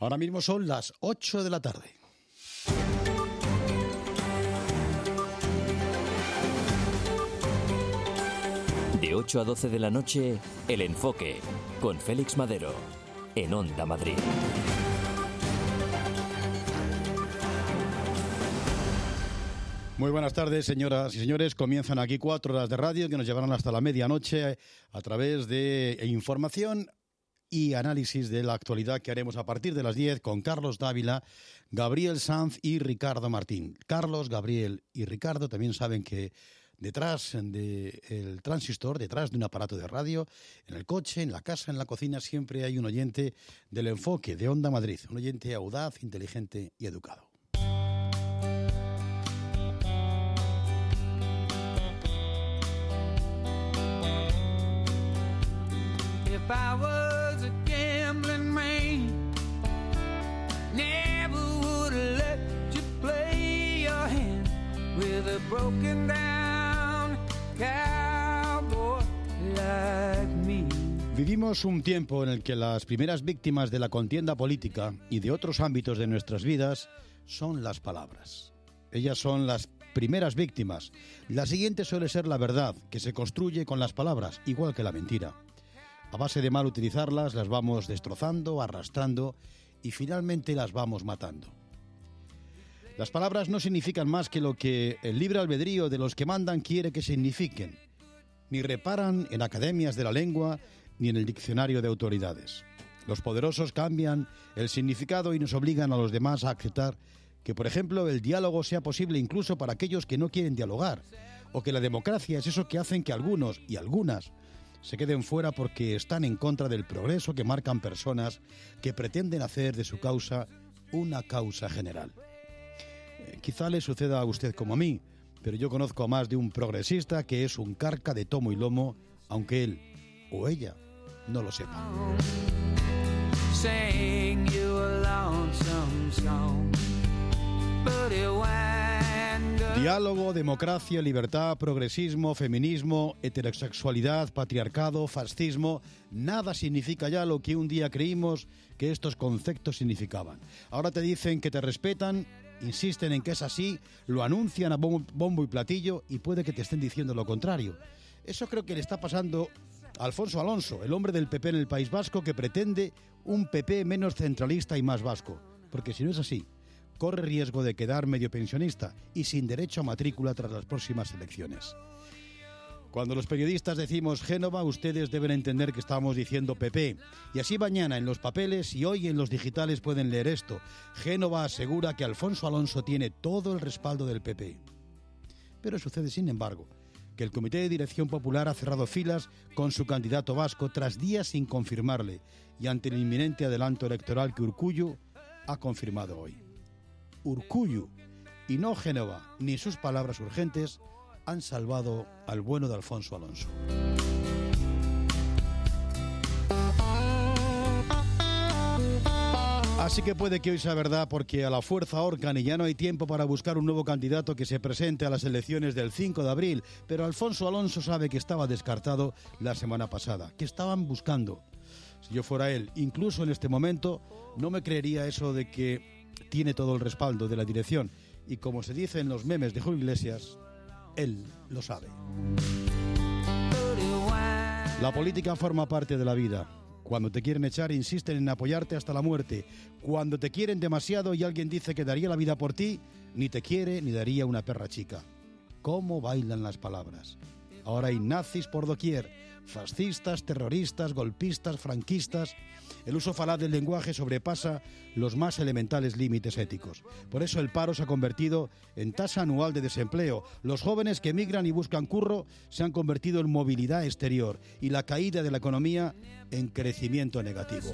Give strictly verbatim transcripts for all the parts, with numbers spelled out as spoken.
Ahora mismo son las ocho de la tarde. De ocho a doce de la noche, El Enfoque, con Félix Madero, en Onda Madrid. Muy buenas tardes, señoras y señores. Comienzan aquí cuatro horas de radio que nos llevarán hasta la medianoche a través de información y análisis de la actualidad que haremos a partir de las diez con Carlos Dávila, Gabriel Sanz y Ricardo Martín. Carlos, Gabriel y Ricardo también saben que detrás del transistor, detrás de un aparato de radio, en el coche, en la casa, en la cocina, siempre hay un oyente del Enfoque, de Onda Madrid, un oyente audaz, inteligente y educado. If I was a gambling man, never would have let you play your hand with a broken down cowboy like me. Vivimos un tiempo en el que las primeras víctimas de la contienda política y de otros ámbitos de nuestras vidas son las palabras. Ellas son las primeras víctimas. La siguiente suele ser la verdad, que se construye con las palabras, igual que la mentira. A base de mal utilizarlas, las vamos destrozando, arrastrando y finalmente las vamos matando. Las palabras no significan más que lo que el libre albedrío de los que mandan quiere que signifiquen. Ni reparan en academias de la lengua ni en el diccionario de autoridades. Los poderosos cambian el significado y nos obligan a los demás a aceptar que, por ejemplo, el diálogo sea posible incluso para aquellos que no quieren dialogar, o que la democracia es eso que hacen que algunos y algunas se queden fuera porque están en contra del progreso que marcan personas que pretenden hacer de su causa una causa general. Eh, quizá le suceda a usted como a mí, pero yo conozco a más de un progresista que es un carca de tomo y lomo, aunque él o ella no lo sepa. Sing you a lonesome song, but it wind up. Diálogo, democracia, libertad, progresismo, feminismo, heterosexualidad, patriarcado, fascismo, nada significa ya lo que un día creímos que estos conceptos significaban. Ahora te dicen que te respetan, insisten en que es así, lo anuncian a bombo y platillo y puede que te estén diciendo lo contrario. Eso creo que le está pasando a Alfonso Alonso, el hombre del P P en el País Vasco, que pretende un P P menos centralista y más vasco. Porque si no es así, corre riesgo de quedar medio pensionista y sin derecho a matrícula tras las próximas elecciones. Cuando los periodistas decimos Génova, ustedes deben entender que estamos diciendo P P. Y así mañana en los papeles y hoy en los digitales pueden leer esto. Génova asegura que Alfonso Alonso tiene todo el respaldo del P P. Pero sucede, sin embargo, que el Comité de Dirección Popular ha cerrado filas con su candidato vasco tras días sin confirmarle y ante el inminente adelanto electoral que Urkullu ha confirmado hoy. Urkullu, y no Génova, ni sus palabras urgentes, han salvado al bueno de Alfonso Alonso. Así que puede que hoy sea verdad porque a la fuerza ahorcan y ya no hay tiempo para buscar un nuevo candidato que se presente a las elecciones del cinco de abril, pero Alfonso Alonso sabe que estaba descartado la semana pasada, que estaban buscando. Si yo fuera él, incluso en este momento, no me creería eso de que tiene todo el respaldo de la dirección. Y como se dice en los memes de Julio Iglesias, él lo sabe. La política forma parte de la vida. Cuando te quieren echar, insisten en apoyarte hasta la muerte. Cuando te quieren demasiado y alguien dice que daría la vida por ti, ni te quiere ni daría una perra chica. ¿Cómo bailan las palabras? Ahora hay nazis por doquier, fascistas, terroristas, golpistas, franquistas. El uso falaz del lenguaje sobrepasa los más elementales límites éticos. Por eso el paro se ha convertido en tasa anual de desempleo. Los jóvenes que emigran y buscan curro se han convertido en movilidad exterior y la caída de la economía en crecimiento negativo.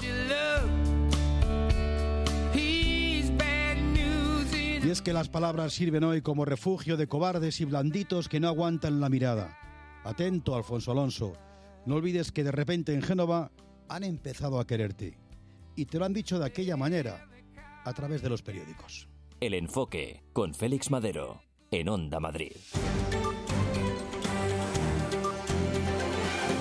Y es que las palabras sirven hoy como refugio de cobardes y blanditos que no aguantan la mirada. Atento, Alfonso Alonso. No olvides que de repente en Génova han empezado a quererte. Y te lo han dicho de aquella manera, a través de los periódicos. El Enfoque, con Félix Madero, en Onda Madrid.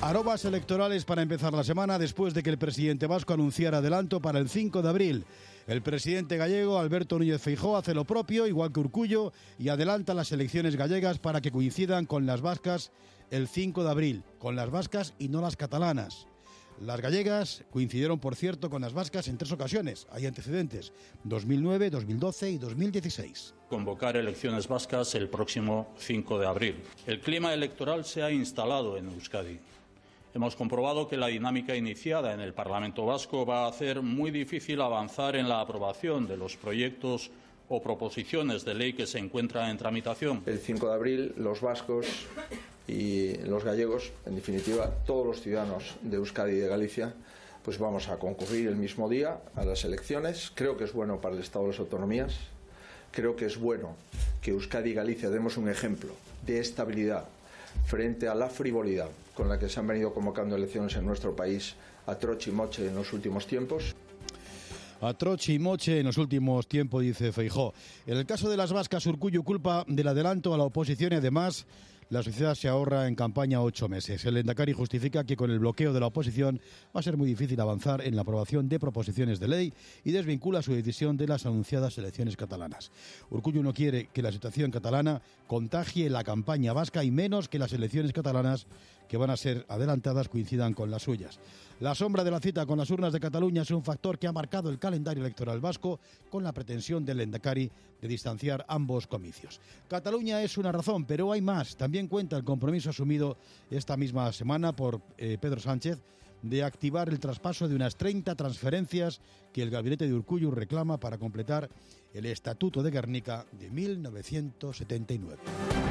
Arobas electorales para empezar la semana después de que el presidente vasco anunciara adelanto para el cinco de abril. El presidente gallego, Alberto Núñez Feijóo, hace lo propio, igual que Urkullu, y adelanta las elecciones gallegas para que coincidan con las vascas el cinco de abril, con las vascas y no las catalanas. Las gallegas coincidieron, por cierto, con las vascas en tres ocasiones. Hay antecedentes: dos mil nueve, dos mil doce y dos mil dieciséis. Convocar elecciones vascas el próximo cinco de abril. El clima electoral se ha instalado en Euskadi. Hemos comprobado que la dinámica iniciada en el Parlamento vasco va a hacer muy difícil avanzar en la aprobación de los proyectos o proposiciones de ley que se encuentran en tramitación. El cinco de abril, los vascos y los gallegos, en definitiva, todos los ciudadanos de Euskadi y de Galicia, pues vamos a concurrir el mismo día a las elecciones. Creo que es bueno para el Estado de las Autonomías. Creo que es bueno que Euskadi y Galicia demos un ejemplo de estabilidad frente a la frivolidad con la que se han venido convocando elecciones en nuestro país a troche y moche en los últimos tiempos. A troche y moche en los últimos tiempos, dice Feijóo. En el caso de las vascas, Urkullu culpa del adelanto a la oposición y además la sociedad se ahorra en campaña ocho meses. El Lehendakari justifica que con el bloqueo de la oposición va a ser muy difícil avanzar en la aprobación de proposiciones de ley y desvincula su decisión de las anunciadas elecciones catalanas. Urkullu no quiere que la situación catalana contagie la campaña vasca y menos que las elecciones catalanas, que van a ser adelantadas, coincidan con las suyas. La sombra de la cita con las urnas de Cataluña es un factor que ha marcado el calendario electoral vasco, con la pretensión del Lehendakari de distanciar ambos comicios. Cataluña es una razón, pero hay más. También cuenta el compromiso asumido esta misma semana por eh, Pedro Sánchez de activar el traspaso de unas treinta transferencias que el gabinete de Urkullu reclama para completar el Estatuto de Gernika de mil novecientos setenta y nueve.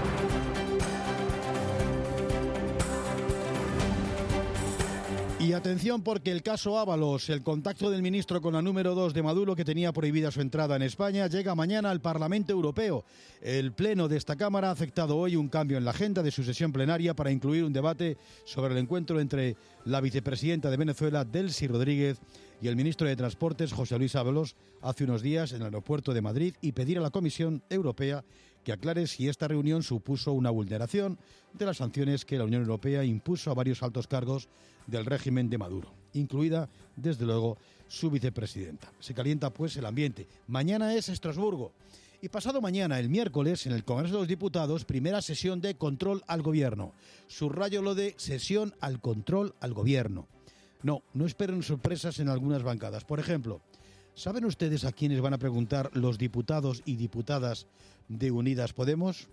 Y atención, porque el caso Ábalos, el contacto del ministro con la número dos de Maduro, que tenía prohibida su entrada en España, llega mañana al Parlamento Europeo. El pleno de esta Cámara ha aceptado hoy un cambio en la agenda de su sesión plenaria para incluir un debate sobre el encuentro entre la vicepresidenta de Venezuela, Delcy Rodríguez, y el ministro de Transportes, José Luis Ábalos, hace unos días en el aeropuerto de Madrid, y pedir a la Comisión Europea que aclare si esta reunión supuso una vulneración de las sanciones que la Unión Europea impuso a varios altos cargos del régimen de Maduro, incluida, desde luego, su vicepresidenta. Se calienta, pues, el ambiente. Mañana es Estrasburgo. Y pasado mañana, el miércoles, en el Congreso de los Diputados, primera sesión de control al Gobierno. Subrayo lo de sesión al control al Gobierno. No, no esperen sorpresas en algunas bancadas. Por ejemplo, ¿saben ustedes a quiénes van a preguntar los diputados y diputadas de Unidas Podemos?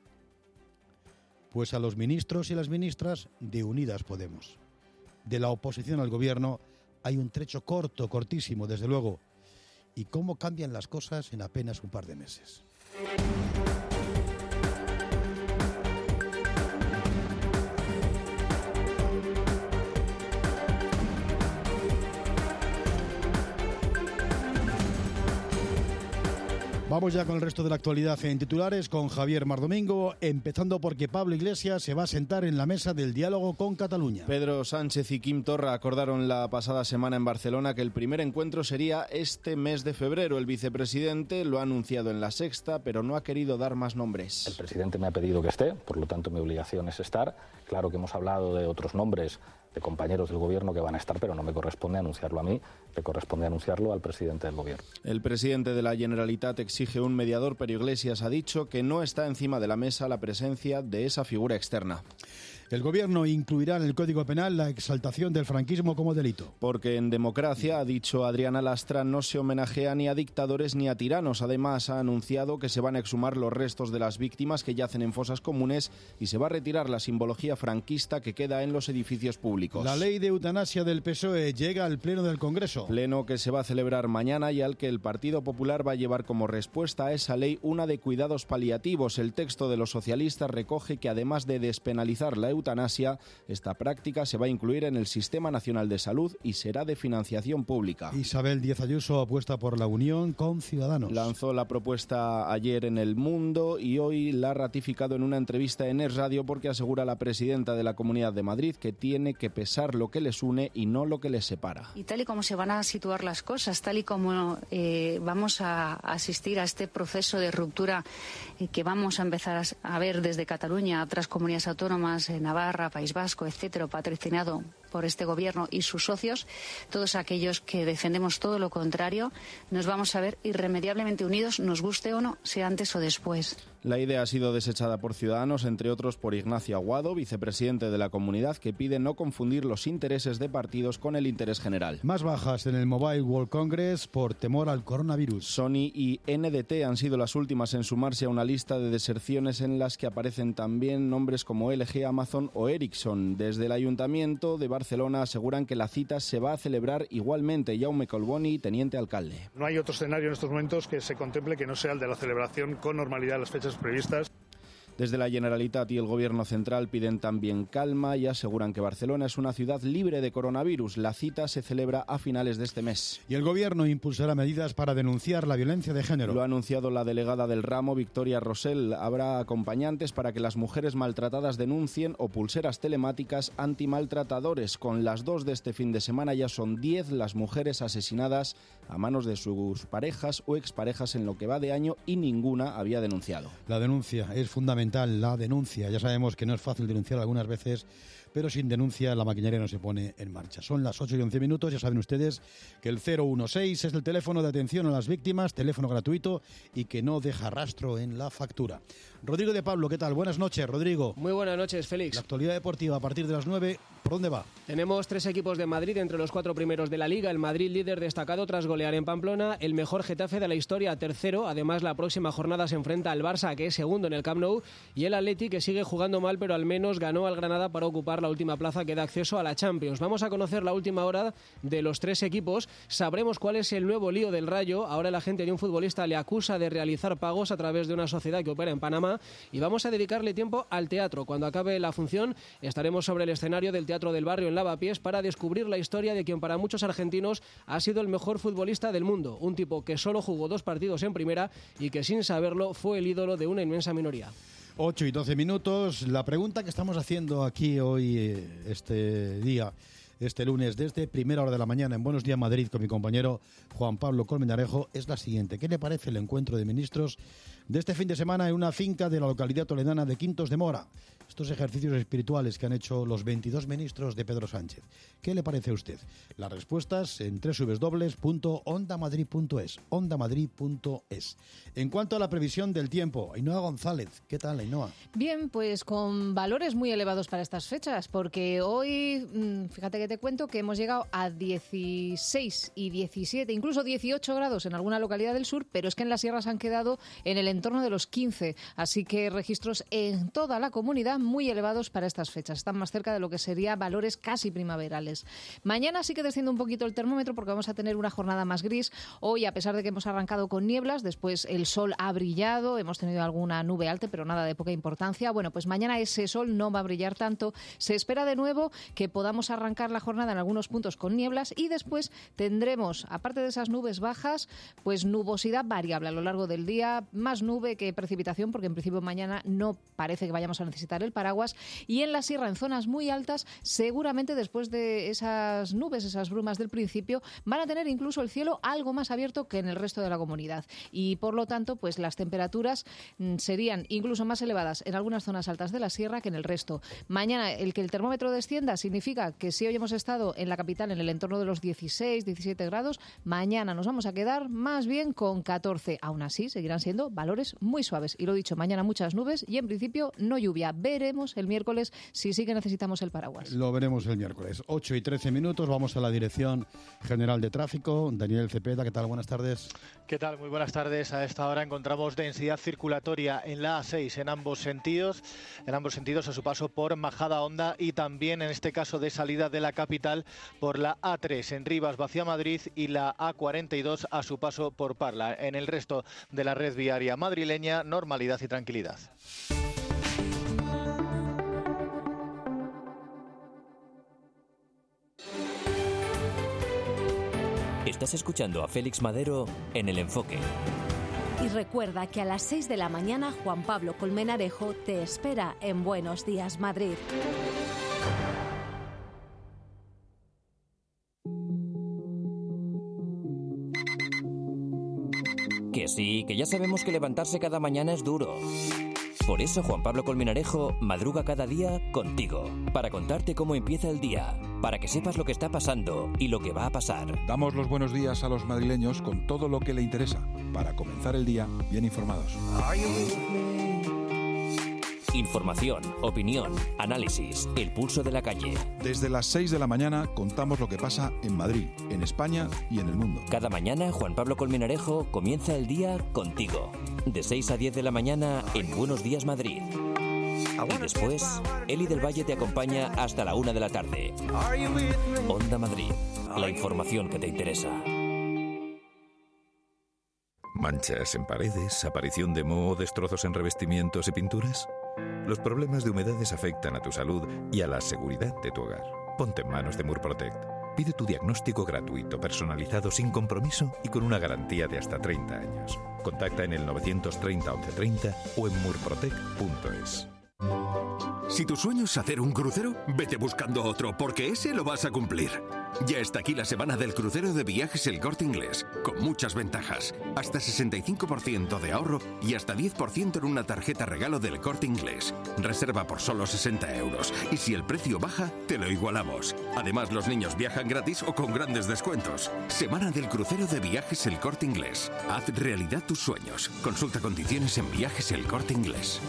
Pues a los ministros y las ministras de Unidas Podemos. De la oposición al Gobierno hay un trecho corto, cortísimo, desde luego. ¿Y cómo cambian las cosas en apenas un par de meses? Vamos ya con el resto de la actualidad en titulares con Javier Mardomingo, empezando porque Pablo Iglesias se va a sentar en la mesa del diálogo con Cataluña. Pedro Sánchez y Quim Torra acordaron la pasada semana en Barcelona que el primer encuentro sería este mes de febrero. El vicepresidente lo ha anunciado en La Sexta, pero no ha querido dar más nombres. El presidente me ha pedido que esté, por lo tanto mi obligación es estar. Claro que hemos hablado de otros nombres de compañeros del Gobierno que van a estar, pero no me corresponde anunciarlo a mí, me corresponde anunciarlo al presidente del Gobierno. El presidente de la Generalitat exige un mediador, pero Iglesias ha dicho que no está encima de la mesa la presencia de esa figura externa. El Gobierno incluirá en el Código Penal la exaltación del franquismo como delito. Porque en democracia, ha dicho Adriana Lastra, no se homenajea ni a dictadores ni a tiranos. Además, ha anunciado que se van a exhumar los restos de las víctimas que yacen en fosas comunes y se va a retirar la simbología franquista que queda en los edificios públicos. La ley de eutanasia del P S O E llega al Pleno del Congreso. Pleno que se va a celebrar mañana y al que el Partido Popular va a llevar como respuesta a esa ley una de cuidados paliativos. El texto de los socialistas recoge que además de despenalizar la eutanasia, esta práctica se va a incluir en el Sistema Nacional de Salud y será de financiación pública. Isabel Díaz Ayuso apuesta por la unión con Ciudadanos. Lanzó la propuesta ayer en El Mundo y hoy la ha ratificado en una entrevista en Es Radio, porque asegura la presidenta de la Comunidad de Madrid que tiene que pesar lo que les une y no lo que les separa. Y tal y como se van a situar las cosas, tal y como eh, vamos a asistir a este proceso de ruptura eh, que vamos a empezar a, a ver desde Cataluña a otras comunidades autónomas en Navarra, País Vasco, etcétera, patrocinado por este gobierno y sus socios, todos aquellos que defendemos todo lo contrario, nos vamos a ver irremediablemente unidos, nos guste o no, sea antes o después. La idea ha sido desechada por Ciudadanos, entre otros por Ignacio Aguado, vicepresidente de la comunidad, que pide no confundir los intereses de partidos con el interés general. Más bajas en el Mobile World Congress por temor al coronavirus. Sony y N D T han sido las últimas en sumarse a una lista de deserciones en las que aparecen también nombres como L G, Amazon o Ericsson. Desde el Ayuntamiento de Barcelona aseguran que la cita se va a celebrar igualmente. Jaume Colboni, teniente alcalde. No hay otro escenario en estos momentos que se contemple que no sea el de la celebración con normalidad de las fechas previstas. Desde la Generalitat y el Gobierno central piden también calma y aseguran que Barcelona es una ciudad libre de coronavirus. La cita se celebra a finales de este mes. Y el Gobierno impulsará medidas para denunciar la violencia de género. Lo ha anunciado la delegada del ramo, Victoria Rosell. Habrá acompañantes para que las mujeres maltratadas denuncien o pulseras telemáticas antimaltratadores. Con las dos de este fin de semana ya son diez las mujeres asesinadas a manos de sus parejas o exparejas en lo que va de año y ninguna había denunciado. La denuncia es fundamental. La denuncia. Ya sabemos que no es fácil denunciar algunas veces, pero sin denuncia la maquinaria no se pone en marcha. Son las ocho y once minutos, ya saben ustedes que el cero uno seis es el teléfono de atención a las víctimas, teléfono gratuito y que no deja rastro en la factura. Rodrigo de Pablo, ¿qué tal? Buenas noches, Rodrigo. Muy buenas noches, Félix. La actualidad deportiva a partir de las nueve, ¿por dónde va? Tenemos tres equipos de Madrid entre los cuatro primeros de la Liga. El Madrid líder destacado tras golear en Pamplona, el mejor Getafe de la historia, tercero. Además, la próxima jornada se enfrenta al Barça, que es segundo en el Camp Nou, y el Atleti, que sigue jugando mal, pero al menos ganó al Granada para ocupar la última plaza que da acceso a la Champions. Vamos a conocer la última hora de los tres equipos. Sabremos cuál es el nuevo lío del Rayo. Ahora el agente de un futbolista le acusa de realizar pagos a través de una sociedad que opera en Panamá. Y vamos a dedicarle tiempo al teatro. Cuando acabe la función estaremos sobre el escenario del Teatro del Barrio en Lavapiés para descubrir la historia de quien para muchos argentinos ha sido el mejor futbolista del mundo. Un tipo que solo jugó dos partidos en primera y que sin saberlo fue el ídolo de una inmensa minoría. ocho y doce minutos. La pregunta que estamos haciendo aquí hoy, este día, este lunes, desde primera hora de la mañana en Buenos Días Madrid con mi compañero Juan Pablo Colmenarejo, es la siguiente. ¿Qué le parece el encuentro de ministros de este fin de semana en una finca de la localidad toledana de Quintos de Mora? Estos ejercicios espirituales que han hecho los veintidós ministros de Pedro Sánchez. ¿Qué le parece a usted? Las respuestas en doble u doble u doble u punto onda madrid punto es. onda madrid punto es. En cuanto a la previsión del tiempo, Ainhoa González, ¿qué tal, Ainhoa? Bien, pues con valores muy elevados para estas fechas, porque hoy, fíjate que te cuento que hemos llegado a dieciséis y diecisiete, incluso dieciocho grados en alguna localidad del sur, pero es que en las sierras han quedado en el entorno de los quince, así que registros en toda la comunidad muy elevados para estas fechas. Están más cerca de lo que sería valores casi primaverales. Mañana sí que desciende un poquito el termómetro porque vamos a tener una jornada más gris. Hoy, a pesar de que hemos arrancado con nieblas, después el sol ha brillado, hemos tenido alguna nube alta, pero nada de poca importancia. Bueno, pues mañana ese sol no va a brillar tanto. Se espera de nuevo que podamos arrancar la jornada en algunos puntos con nieblas y después tendremos, aparte de esas nubes bajas, pues nubosidad variable a lo largo del día, más nube que precipitación, porque en principio mañana no parece que vayamos a necesitar el paraguas, y en la sierra, en zonas muy altas, seguramente después de esas nubes, esas brumas del principio, van a tener incluso el cielo algo más abierto que en el resto de la comunidad y por lo tanto pues las temperaturas mm, serían incluso más elevadas en algunas zonas altas de la sierra que en el resto. Mañana el que el termómetro descienda significa que si hoy hemos estado en la capital en el entorno de los dieciséis, diecisiete grados, mañana nos vamos a quedar más bien con catorce. Aún así seguirán siendo valores muy suaves y lo dicho, mañana muchas nubes y en principio no lluvia. Veremos el miércoles si sí que necesitamos el paraguas. Lo veremos el miércoles. ocho y trece minutos, vamos a la Dirección General de Tráfico. Daniel Cepeda, ¿qué tal? Buenas tardes. ¿Qué tal? Muy buenas tardes. A esta hora encontramos densidad circulatoria en la A seis en ambos sentidos, en ambos sentidos a su paso por Majadahonda y también en este caso de salida de la capital por la A tres en Rivas hacia Madrid y la A cuarenta y dos a su paso por Parla. En el resto de la red viaria madrileña, normalidad y tranquilidad. Estás escuchando a Félix Madero en El Enfoque. Y recuerda que a las seis de la mañana Juan Pablo Colmenarejo te espera en Buenos Días Madrid. Que sí, que ya sabemos que levantarse cada mañana es duro. Por eso Juan Pablo Colmenarejo madruga cada día contigo, para contarte cómo empieza el día, para que sepas lo que está pasando y lo que va a pasar. Damos los buenos días a los madrileños con todo lo que le interesa, para comenzar el día bien informados. Información, opinión, análisis, el pulso de la calle. Desde las seis de la mañana contamos lo que pasa en Madrid, en España y en el mundo. Cada mañana Juan Pablo Colmenarejo comienza el día contigo. De seis a diez de la mañana en Buenos Días Madrid. Y después, Eli del Valle te acompaña hasta la una de la tarde. Onda Madrid, la información que te interesa. ¿Manchas en paredes, aparición de moho, destrozos en revestimientos y pinturas? Los problemas de humedades afectan a tu salud y a la seguridad de tu hogar. Ponte en manos de Murprotect. Pide tu diagnóstico gratuito, personalizado, sin compromiso y con una garantía de hasta treinta años. Contacta en el novecientos treinta once treinta o en murprotect punto es. Si tu sueño es hacer un crucero, vete buscando otro, porque ese lo vas a cumplir. Ya está aquí la semana del crucero de Viajes El Corte Inglés, con muchas ventajas. Hasta sesenta y cinco por ciento de ahorro y hasta diez por ciento en una tarjeta regalo del Corte Inglés. Reserva por solo sesenta euros. Y si el precio baja, te lo igualamos. Además, los niños viajan gratis o con grandes descuentos. Semana del crucero de Viajes El Corte Inglés. Haz realidad tus sueños. Consulta condiciones en Viajes El Corte Inglés.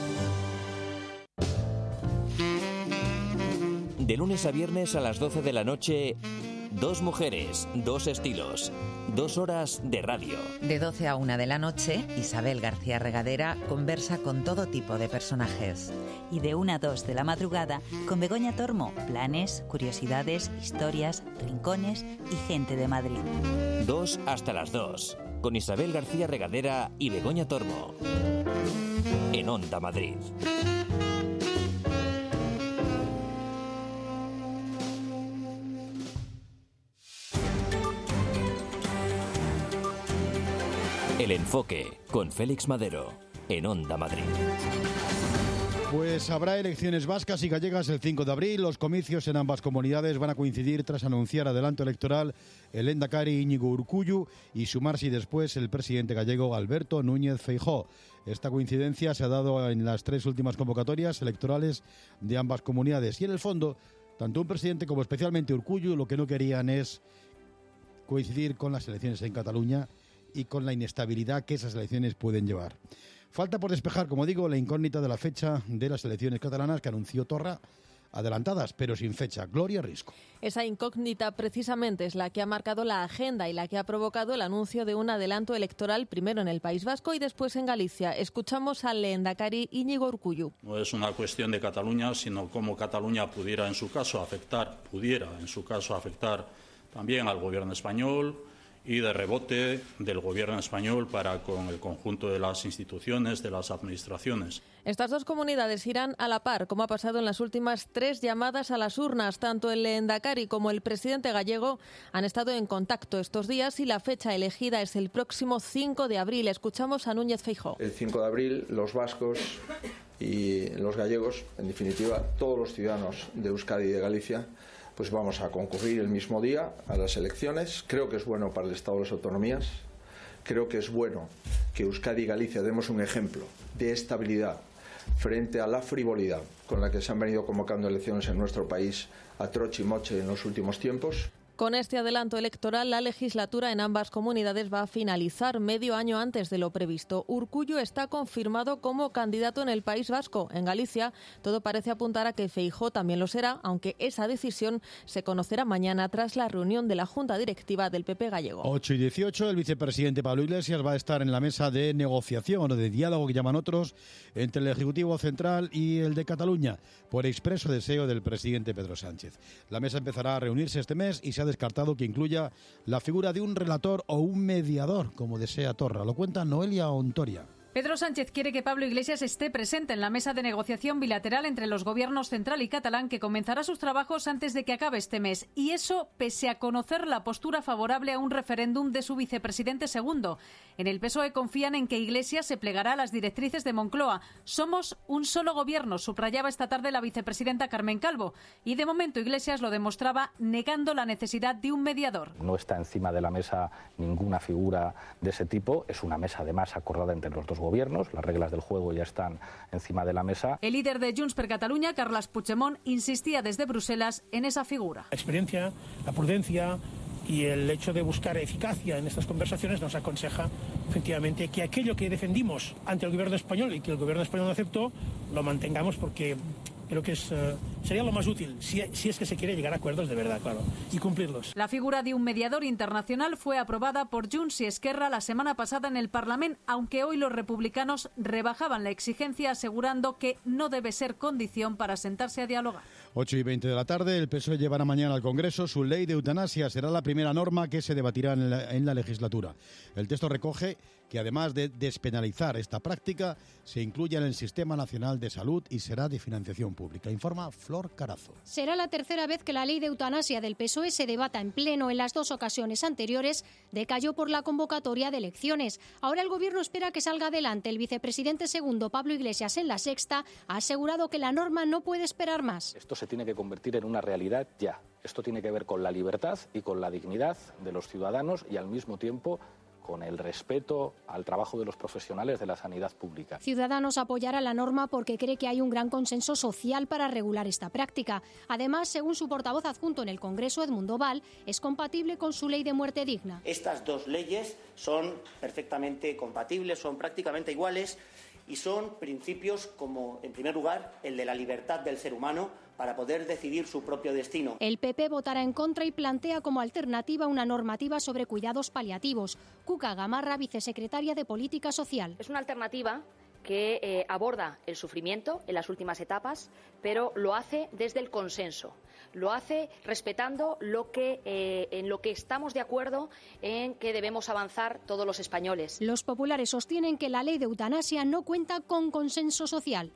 De lunes a viernes a las doce de la noche, dos mujeres, dos estilos, dos horas de radio. De doce a una de la noche, Isabel García Regadera conversa con todo tipo de personajes. Y de una a dos de la madrugada, con Begoña Tormo, planes, curiosidades, historias, rincones y gente de Madrid. Dos hasta las dos, con Isabel García Regadera y Begoña Tormo. En Onda Madrid. El Enfoque, con Félix Madero, en Onda Madrid. Pues habrá elecciones vascas y gallegas el cinco de abril. Los comicios en ambas comunidades van a coincidir tras anunciar adelanto electoral el lehendakari Íñigo Urkullu y sumarse después el presidente gallego Alberto Núñez Feijóo. Esta coincidencia se ha dado en las tres últimas convocatorias electorales de ambas comunidades. Y en el fondo, tanto un presidente como especialmente Urkullu lo que no querían es coincidir con las elecciones en Cataluña y con la inestabilidad que esas elecciones pueden llevar. Falta por despejar, como digo, la incógnita de la fecha de las elecciones catalanas que anunció Torra, adelantadas, pero sin fecha. Gloria Risco. Esa incógnita precisamente es la que ha marcado la agenda y la que ha provocado el anuncio de un adelanto electoral primero en el País Vasco y después en Galicia. Escuchamos al lehendakari Íñigo Urkullu. No es una cuestión de Cataluña, sino cómo Cataluña pudiera en su caso afectar, pudiera en su caso afectar también al gobierno español, y de rebote del gobierno español para con el conjunto de las instituciones, de las administraciones. Estas dos comunidades irán a la par, como ha pasado en las últimas tres llamadas a las urnas. Tanto el lehendakari como el presidente gallego han estado en contacto estos días y la fecha elegida es el próximo cinco de abril. Escuchamos a Núñez Feijóo. El cinco de abril los vascos y los gallegos, en definitiva todos los ciudadanos de Euskadi y de Galicia, pues vamos a concurrir el mismo día a las elecciones. Creo que es bueno para el Estado de las Autonomías. Creo que es bueno que Euskadi y Galicia demos un ejemplo de estabilidad frente a la frivolidad con la que se han venido convocando elecciones en nuestro país a troche y moche en los últimos tiempos. Con este adelanto electoral, la legislatura en ambas comunidades va a finalizar medio año antes de lo previsto. Urkullu está confirmado como candidato en el País Vasco. En Galicia, todo parece apuntar a que Feijóo también lo será, aunque esa decisión se conocerá mañana tras la reunión de la Junta Directiva del P P gallego. ocho y dieciocho, el vicepresidente Pablo Iglesias va a estar en la mesa de negociación o de diálogo que llaman otros entre el Ejecutivo Central y el de Cataluña, por expreso deseo del presidente Pedro Sánchez. La mesa empezará a reunirse este mes y se ha descartado que incluya la figura de un relator o un mediador, como desea Torra. Lo cuenta Noelia Ontoria. Pedro Sánchez quiere que Pablo Iglesias esté presente en la mesa de negociación bilateral entre los gobiernos central y catalán, que comenzará sus trabajos antes de que acabe este mes. Y eso pese a conocer la postura favorable a un referéndum de su vicepresidente segundo. En el P S O E confían en que Iglesias se plegará a las directrices de Moncloa. Somos un solo gobierno, subrayaba esta tarde la vicepresidenta Carmen Calvo. Y de momento Iglesias lo demostraba negando la necesidad de un mediador. No está encima de la mesa ninguna figura de ese tipo. Es una mesa además acordada entre los dos gobiernos, las reglas del juego ya están encima de la mesa. El líder de Junts per Catalunya, Carles Puigdemont, insistía desde Bruselas en esa figura. La experiencia, la prudencia y el hecho de buscar eficacia en estas conversaciones nos aconseja efectivamente que aquello que defendimos ante el gobierno español y que el gobierno español no aceptó, lo mantengamos, porque creo que es, uh, sería lo más útil, si, si es que se quiere llegar a acuerdos de verdad, claro, y cumplirlos. La figura de un mediador internacional fue aprobada por Junts y Esquerra la semana pasada en el Parlamento, aunque hoy los republicanos rebajaban la exigencia asegurando que no debe ser condición para sentarse a dialogar. ocho y veinte de la tarde, el P S O E llevará mañana al Congreso su ley de eutanasia. Será la primera norma que se debatirá en la, en la legislatura. El texto recoge que además de despenalizar esta práctica, se incluya en el Sistema Nacional de Salud y será de financiación pública. Informa Flor Carazo. Será la tercera vez que la ley de eutanasia del P S O E se debata en pleno. En las dos ocasiones anteriores decayó por la convocatoria de elecciones. Ahora el Gobierno espera que salga adelante. El vicepresidente segundo, Pablo Iglesias, en La Sexta, ha asegurado que la norma no puede esperar más. Esto se tiene que convertir en una realidad ya. Esto tiene que ver con la libertad y con la dignidad de los ciudadanos y al mismo tiempo con el respeto al trabajo de los profesionales de la sanidad pública. Ciudadanos apoyará la norma porque cree que hay un gran consenso social para regular esta práctica. Además, según su portavoz adjunto en el Congreso, Edmundo Val, es compatible con su ley de muerte digna. Estas dos leyes son perfectamente compatibles, son prácticamente iguales y son principios como, en primer lugar, el de la libertad del ser humano para poder decidir su propio destino. El P P votará en contra y plantea como alternativa una normativa sobre cuidados paliativos. Cuca Gamarra, vicesecretaria de Política Social. Es una alternativa que eh, aborda el sufrimiento en las últimas etapas, pero lo hace desde el consenso. Lo hace respetando lo que, eh, en lo que estamos de acuerdo en que debemos avanzar todos los españoles. Los populares sostienen que la ley de eutanasia no cuenta con consenso social.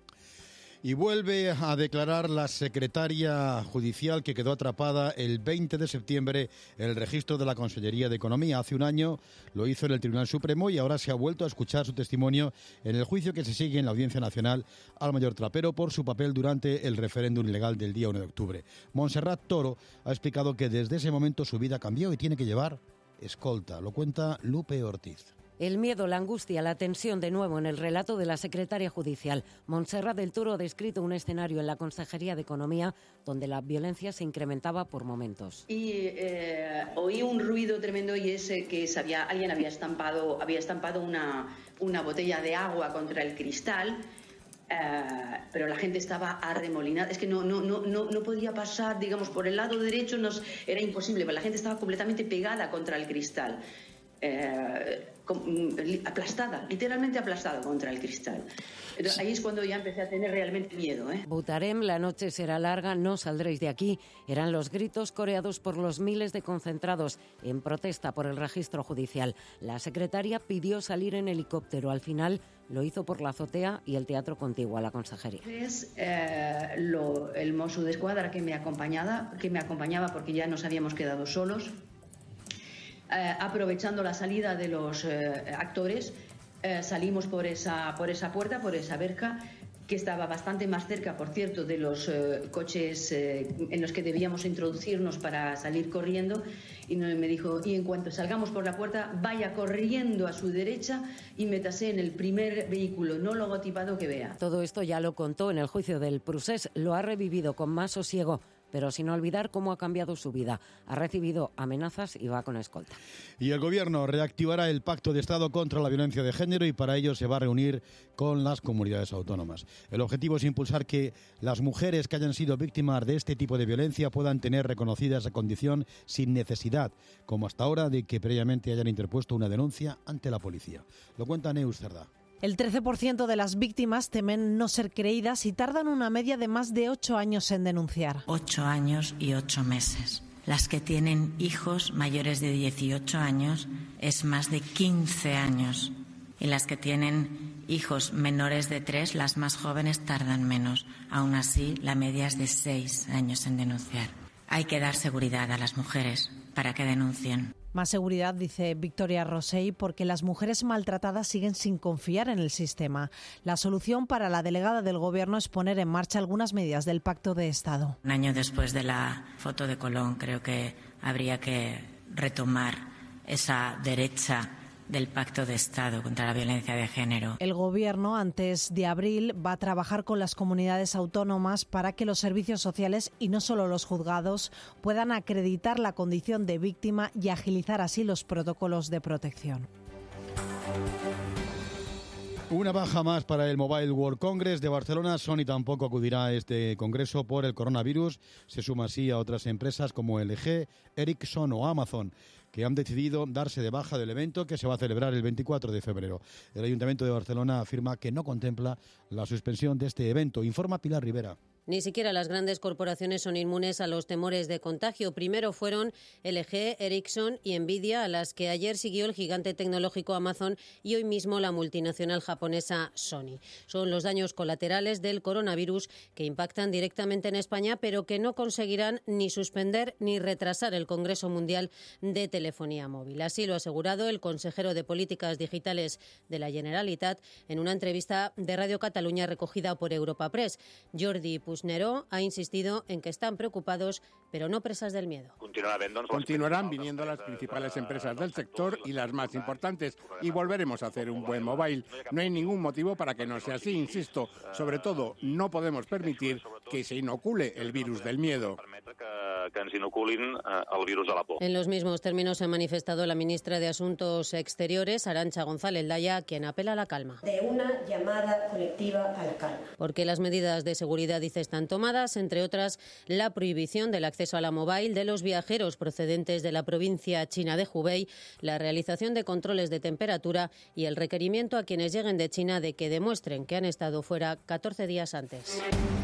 Y vuelve a declarar la secretaria judicial que quedó atrapada el veinte de septiembre en el registro de la Consellería de Economía. Hace un año lo hizo en el Tribunal Supremo y ahora se ha vuelto a escuchar su testimonio en el juicio que se sigue en la Audiencia Nacional al mayor Trapero por su papel durante el referéndum ilegal del día uno de octubre. Montserrat Toro ha explicado que desde ese momento su vida cambió y tiene que llevar escolta. Lo cuenta Lupe Ortiz. El miedo, la angustia, la tensión de nuevo en el relato de la secretaria judicial. Montserrat del Toro ha descrito un escenario en la Consejería de Economía donde la violencia se incrementaba por momentos. Y eh, oí un ruido tremendo y es que sabía, alguien había estampado, había estampado una, una botella de agua contra el cristal. Uh, pero la gente estaba arremolinada, es que no, no, no, no, no podía pasar, digamos, por el lado derecho, nos, era imposible, pero la gente estaba completamente pegada contra el cristal. Eh, aplastada, literalmente aplastada contra el cristal. Entonces, ahí es cuando ya empecé a tener realmente miedo. ¿eh? Votarem, la noche será larga, no saldréis de aquí. Eran los gritos coreados por los miles de concentrados en protesta por el registro judicial. La secretaria pidió salir en helicóptero. Al final lo hizo por la azotea y el teatro contiguo a la consejería. Es eh, lo, el Mosso d'Esquadra que me acompañaba, que me acompañaba porque ya nos habíamos quedado solos. Eh, aprovechando la salida de los eh, actores, eh, salimos por esa, por esa puerta, por esa verja, que estaba bastante más cerca, por cierto, de los eh, coches eh, en los que debíamos introducirnos para salir corriendo, y me dijo, y en cuanto salgamos por la puerta, vaya corriendo a su derecha y métase en el primer vehículo no logotipado que vea. Todo esto ya lo contó en el juicio del Procés, lo ha revivido con más sosiego, pero sin olvidar cómo ha cambiado su vida. Ha recibido amenazas y va con escolta. Y el Gobierno reactivará el Pacto de Estado contra la violencia de género y para ello se va a reunir con las comunidades autónomas. El objetivo es impulsar que las mujeres que hayan sido víctimas de este tipo de violencia puedan tener reconocida esa condición sin necesidad, como hasta ahora, de que previamente hayan interpuesto una denuncia ante la policía. Lo cuenta Neus Cerdá. El trece por ciento de las víctimas temen no ser creídas y tardan una media de más de ocho años en denunciar. Ocho años y ocho meses. Las que tienen hijos mayores de dieciocho años es más de quince años. Y las que tienen hijos menores de tres, las más jóvenes, tardan menos. Aún así, la media es de seis años en denunciar. Hay que dar seguridad a las mujeres para que denuncien. Más seguridad, dice Victoria Rosell, porque las mujeres maltratadas siguen sin confiar en el sistema. La solución para la delegada del Gobierno es poner en marcha algunas medidas del Pacto de Estado. Un año después de la foto de Colón, creo que habría que retomar esa derecha del Pacto de Estado contra la Violencia de Género. El Gobierno, antes de abril, va a trabajar con las comunidades autónomas para que los servicios sociales, y no solo los juzgados, puedan acreditar la condición de víctima y agilizar así los protocolos de protección. Una baja más para el Mobile World Congress de Barcelona. Sony tampoco acudirá a este congreso por el coronavirus. Se suma así a otras empresas como L G, Ericsson o Amazon, que han decidido darse de baja del evento que se va a celebrar el veinticuatro de febrero. El Ayuntamiento de Barcelona afirma que no contempla la suspensión de este evento. Informa Pilar Rivera. Ni siquiera las grandes corporaciones son inmunes a los temores de contagio. Primero fueron L G, Ericsson y Nvidia, a las que ayer siguió el gigante tecnológico Amazon y hoy mismo la multinacional japonesa Sony. Son los daños colaterales del coronavirus que impactan directamente en España, pero que no conseguirán ni suspender ni retrasar el Congreso Mundial de Telefonía Móvil. Así lo ha asegurado el consejero de Políticas Digitales de la Generalitat en una entrevista de Radio Cataluña recogida por Europa Press. Jordi Puigneró ha insistido en que están preocupados, pero no presas del miedo. Continuarán viniendo las principales empresas del sector y las más importantes, y volveremos a hacer un buen mobile. No hay ningún motivo para que no sea así, insisto. Sobre todo, no podemos permitir que se inocule el virus del miedo. En los mismos términos se ha manifestado la ministra de Asuntos Exteriores, Arantxa González Laya, quien apela a la calma. De una llamada colectiva a la calma. Porque las medidas de seguridad, dice, están tomadas, entre otras la prohibición del acceso a la mobile de los viajeros procedentes de la provincia china de Hubei, la realización de controles de temperatura y el requerimiento a quienes lleguen de China de que demuestren que han estado fuera catorce días antes.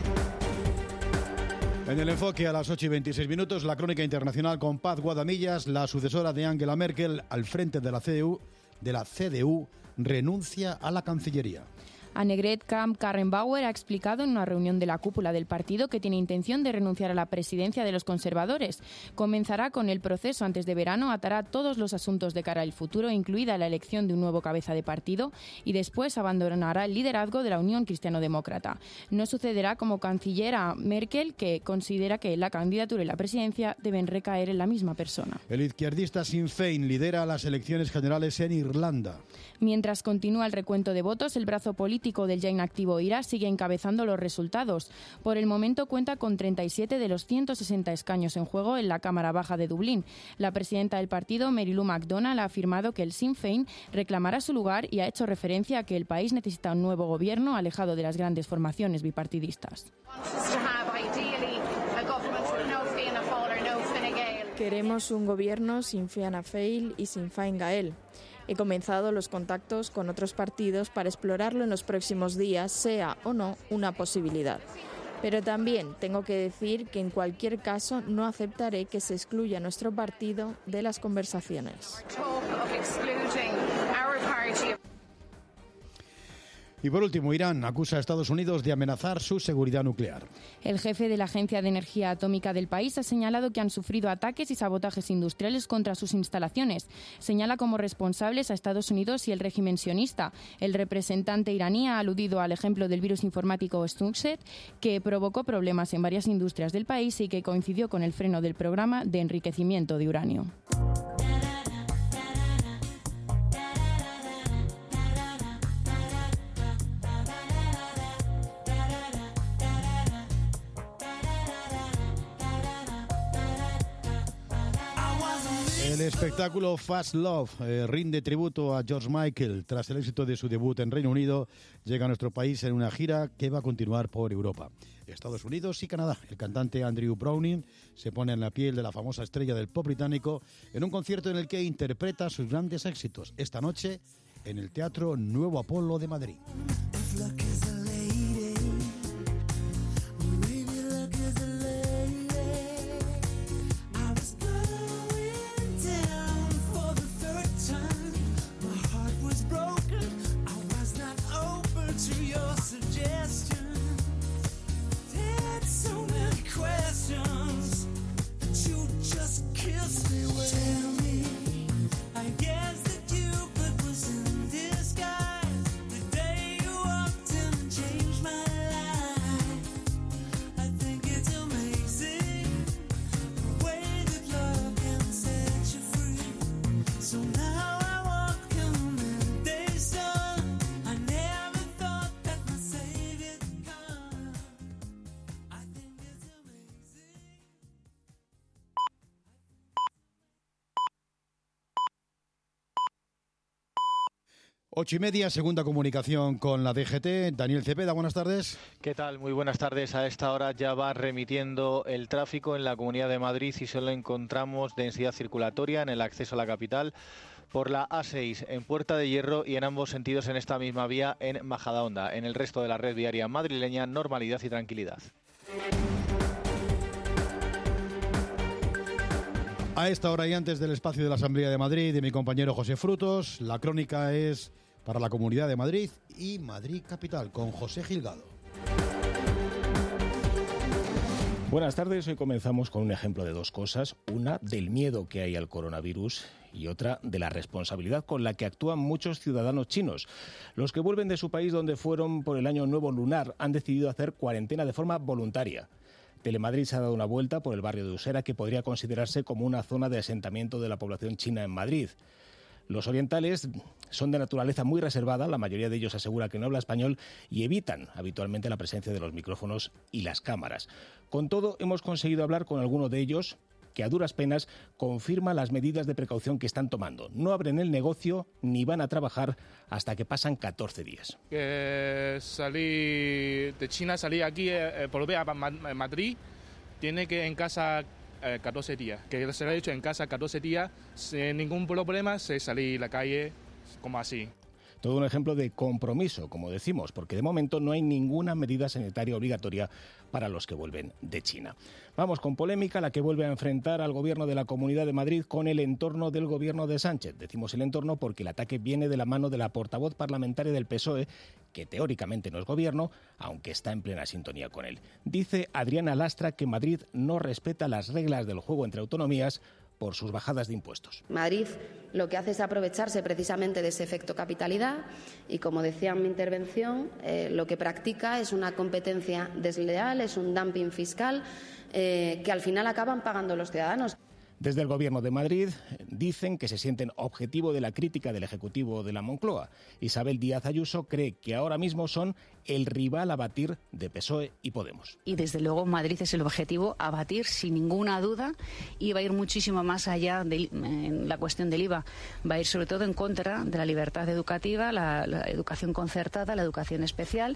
En el enfoque a las ocho y veintiséis minutos, la crónica internacional con Paz Guadamillas. La sucesora de Angela Merkel al frente de la C D U, de la C D U renuncia a la Cancillería. Annegret Kramp-Karrenbauer ha explicado en una reunión de la cúpula del partido que tiene intención de renunciar a la presidencia de los conservadores. Comenzará con el proceso antes de verano, atará todos los asuntos de cara al futuro, incluida la elección de un nuevo cabeza de partido, y después abandonará el liderazgo de la Unión Cristiano-Demócrata. No sucederá como canciller a Merkel, que considera que la candidatura y la presidencia deben recaer en la misma persona. El izquierdista Sinn Féin lidera las elecciones generales en Irlanda. Mientras continúa el recuento de votos, el brazo político del ya inactivo I R A sigue encabezando los resultados. Por el momento cuenta con treinta y siete de los ciento sesenta escaños en juego en la Cámara Baja de Dublín. La presidenta del partido, Mary Lou McDonald, ha afirmado que el Sinn Féin reclamará su lugar y ha hecho referencia a que el país necesita un nuevo gobierno alejado de las grandes formaciones bipartidistas. Queremos un gobierno sin Fianna Fáil y sin Fine Gael. He comenzado los contactos con otros partidos para explorarlo en los próximos días, sea o no una posibilidad. Pero también tengo que decir que en cualquier caso no aceptaré que se excluya nuestro partido de las conversaciones. Y por último, Irán acusa a Estados Unidos de amenazar su seguridad nuclear. El jefe de la Agencia de Energía Atómica del país ha señalado que han sufrido ataques y sabotajes industriales contra sus instalaciones. Señala como responsables a Estados Unidos y el régimen sionista. El representante iraní ha aludido al ejemplo del virus informático Stuxnet, que provocó problemas en varias industrias del país y que coincidió con el freno del programa de enriquecimiento de uranio. El espectáculo Fast Love eh, rinde tributo a George Michael. Tras el éxito de su debut en Reino Unido, llega a nuestro país en una gira que va a continuar por Europa, Estados Unidos y Canadá. El cantante Andrew Browning se pone en la piel de la famosa estrella del pop británico en un concierto en el que interpreta sus grandes éxitos. Esta noche en el Teatro Nuevo Apolo de Madrid. Ocho y media, segunda comunicación con la D G T. Daniel Cepeda, buenas tardes. ¿Qué tal? Muy buenas tardes. A esta hora ya va remitiendo el tráfico en la Comunidad de Madrid y solo encontramos densidad circulatoria en el acceso a la capital por la A seis en Puerta de Hierro y en ambos sentidos en esta misma vía en Majadahonda. En el resto de la red viaria madrileña, normalidad y tranquilidad. A esta hora y antes del espacio de la Asamblea de Madrid de mi compañero José Frutos, la crónica es para la Comunidad de Madrid y Madrid Capital con José Gilgado. Buenas tardes, hoy comenzamos con un ejemplo de dos cosas, una del miedo que hay al coronavirus y otra de la responsabilidad con la que actúan muchos ciudadanos chinos. Los que vuelven de su país donde fueron por el año nuevo lunar han decidido hacer cuarentena de forma voluntaria. Telemadrid se ha dado una vuelta por el barrio de Usera, que podría considerarse como una zona de asentamiento de la población china en Madrid. Los orientales son de naturaleza muy reservada, la mayoría de ellos asegura que no habla español y evitan habitualmente la presencia de los micrófonos y las cámaras. Con todo, hemos conseguido hablar con alguno de ellos que a duras penas confirma las medidas de precaución que están tomando. No abren el negocio ni van a trabajar hasta que pasan catorce días. Eh, salí de China, salí aquí, eh, volver a Madrid, tiene que en casa eh, catorce días. Que se lo he hecho en casa catorce días, sin ningún problema, se salí a la calle como así. Todo un ejemplo de compromiso, como decimos, porque de momento no hay ninguna medida sanitaria obligatoria para los que vuelven de China. Vamos con polémica, la que vuelve a enfrentar al gobierno de la Comunidad de Madrid con el entorno del gobierno de Sánchez. Decimos el entorno porque el ataque viene de la mano de la portavoz parlamentaria del P S O E, que teóricamente no es gobierno, aunque está en plena sintonía con él. Dice Adriana Lastra que Madrid no respeta las reglas del juego entre autonomías por sus bajadas de impuestos. Madrid lo que hace es aprovecharse precisamente de ese efecto capitalidad y, como decía en mi intervención, eh, lo que practica es una competencia desleal, es un dumping fiscal eh, que al final acaban pagando los ciudadanos. Desde el Gobierno de Madrid dicen que se sienten objetivo de la crítica del Ejecutivo de la Moncloa. Isabel Díaz Ayuso cree que ahora mismo son el rival a batir de P S O E y Podemos. Y desde luego Madrid es el objetivo a batir sin ninguna duda y va a ir muchísimo más allá de en la cuestión del I V A. Va a ir sobre todo en contra de la libertad educativa, la, la educación concertada, la educación especial,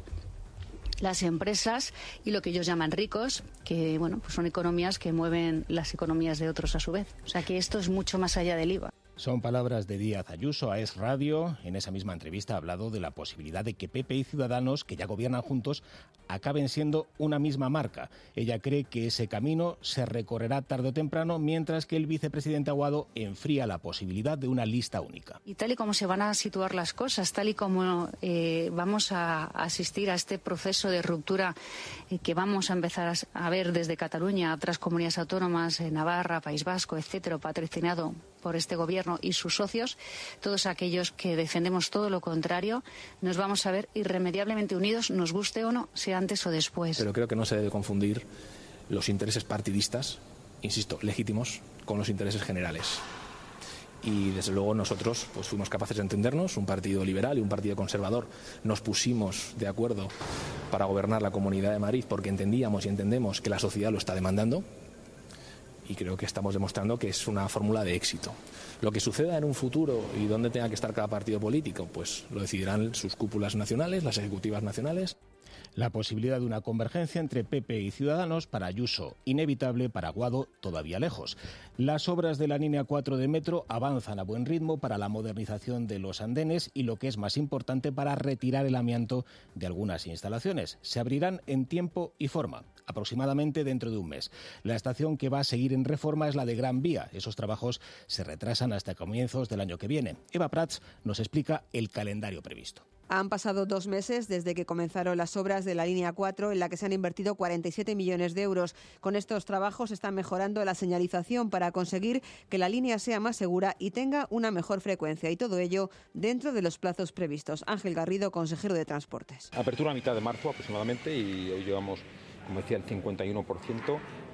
las empresas y lo que ellos llaman ricos, que bueno, pues son economías que mueven las economías de otros a su vez. O sea que esto es mucho más allá del I V A. Son palabras de Díaz Ayuso a Es Radio. En esa misma entrevista ha hablado de la posibilidad de que P P y Ciudadanos, que ya gobiernan juntos, acaben siendo una misma marca. Ella cree que ese camino se recorrerá tarde o temprano, mientras que el vicepresidente Aguado enfría la posibilidad de una lista única. Y tal y como se van a situar las cosas, tal y como eh, vamos a asistir a este proceso de ruptura eh, que vamos a empezar a, a ver desde Cataluña, otras comunidades autónomas, eh, Navarra, País Vasco, etcétera, patrocinado por este gobierno y sus socios, todos aquellos que defendemos todo lo contrario, nos vamos a ver irremediablemente unidos, nos guste o no, sea antes o después. Pero creo que no se debe confundir los intereses partidistas, insisto, legítimos, con los intereses generales. Y desde luego nosotros pues fuimos capaces de entendernos, un partido liberal y un partido conservador. Nos pusimos de acuerdo para gobernar la Comunidad de Madrid porque entendíamos y entendemos que la sociedad lo está demandando. Y creo que estamos demostrando que es una fórmula de éxito. Lo que suceda en un futuro y dónde tenga que estar cada partido político, pues lo decidirán sus cúpulas nacionales, las ejecutivas nacionales. La posibilidad de una convergencia entre P P y Ciudadanos, para Ayuso inevitable, para Aguado todavía lejos. Las obras de la línea cuatro de metro avanzan a buen ritmo para la modernización de los andenes y, lo que es más importante, para retirar el amianto de algunas instalaciones. Se abrirán en tiempo y forma, aproximadamente dentro de un mes. La estación que va a seguir en reforma es la de Gran Vía. Esos trabajos se retrasan hasta comienzos del año que viene. Eva Prats nos explica el calendario previsto. Han pasado dos meses desde que comenzaron las obras de la línea cuatro, en la que se han invertido cuarenta y siete millones de euros. Con estos trabajos se está mejorando la señalización para conseguir que la línea sea más segura y tenga una mejor frecuencia, y todo ello dentro de los plazos previstos. Ángel Garrido, consejero de Transportes. Apertura a mitad de marzo aproximadamente, y hoy llevamos, como decía, el cincuenta y uno por ciento.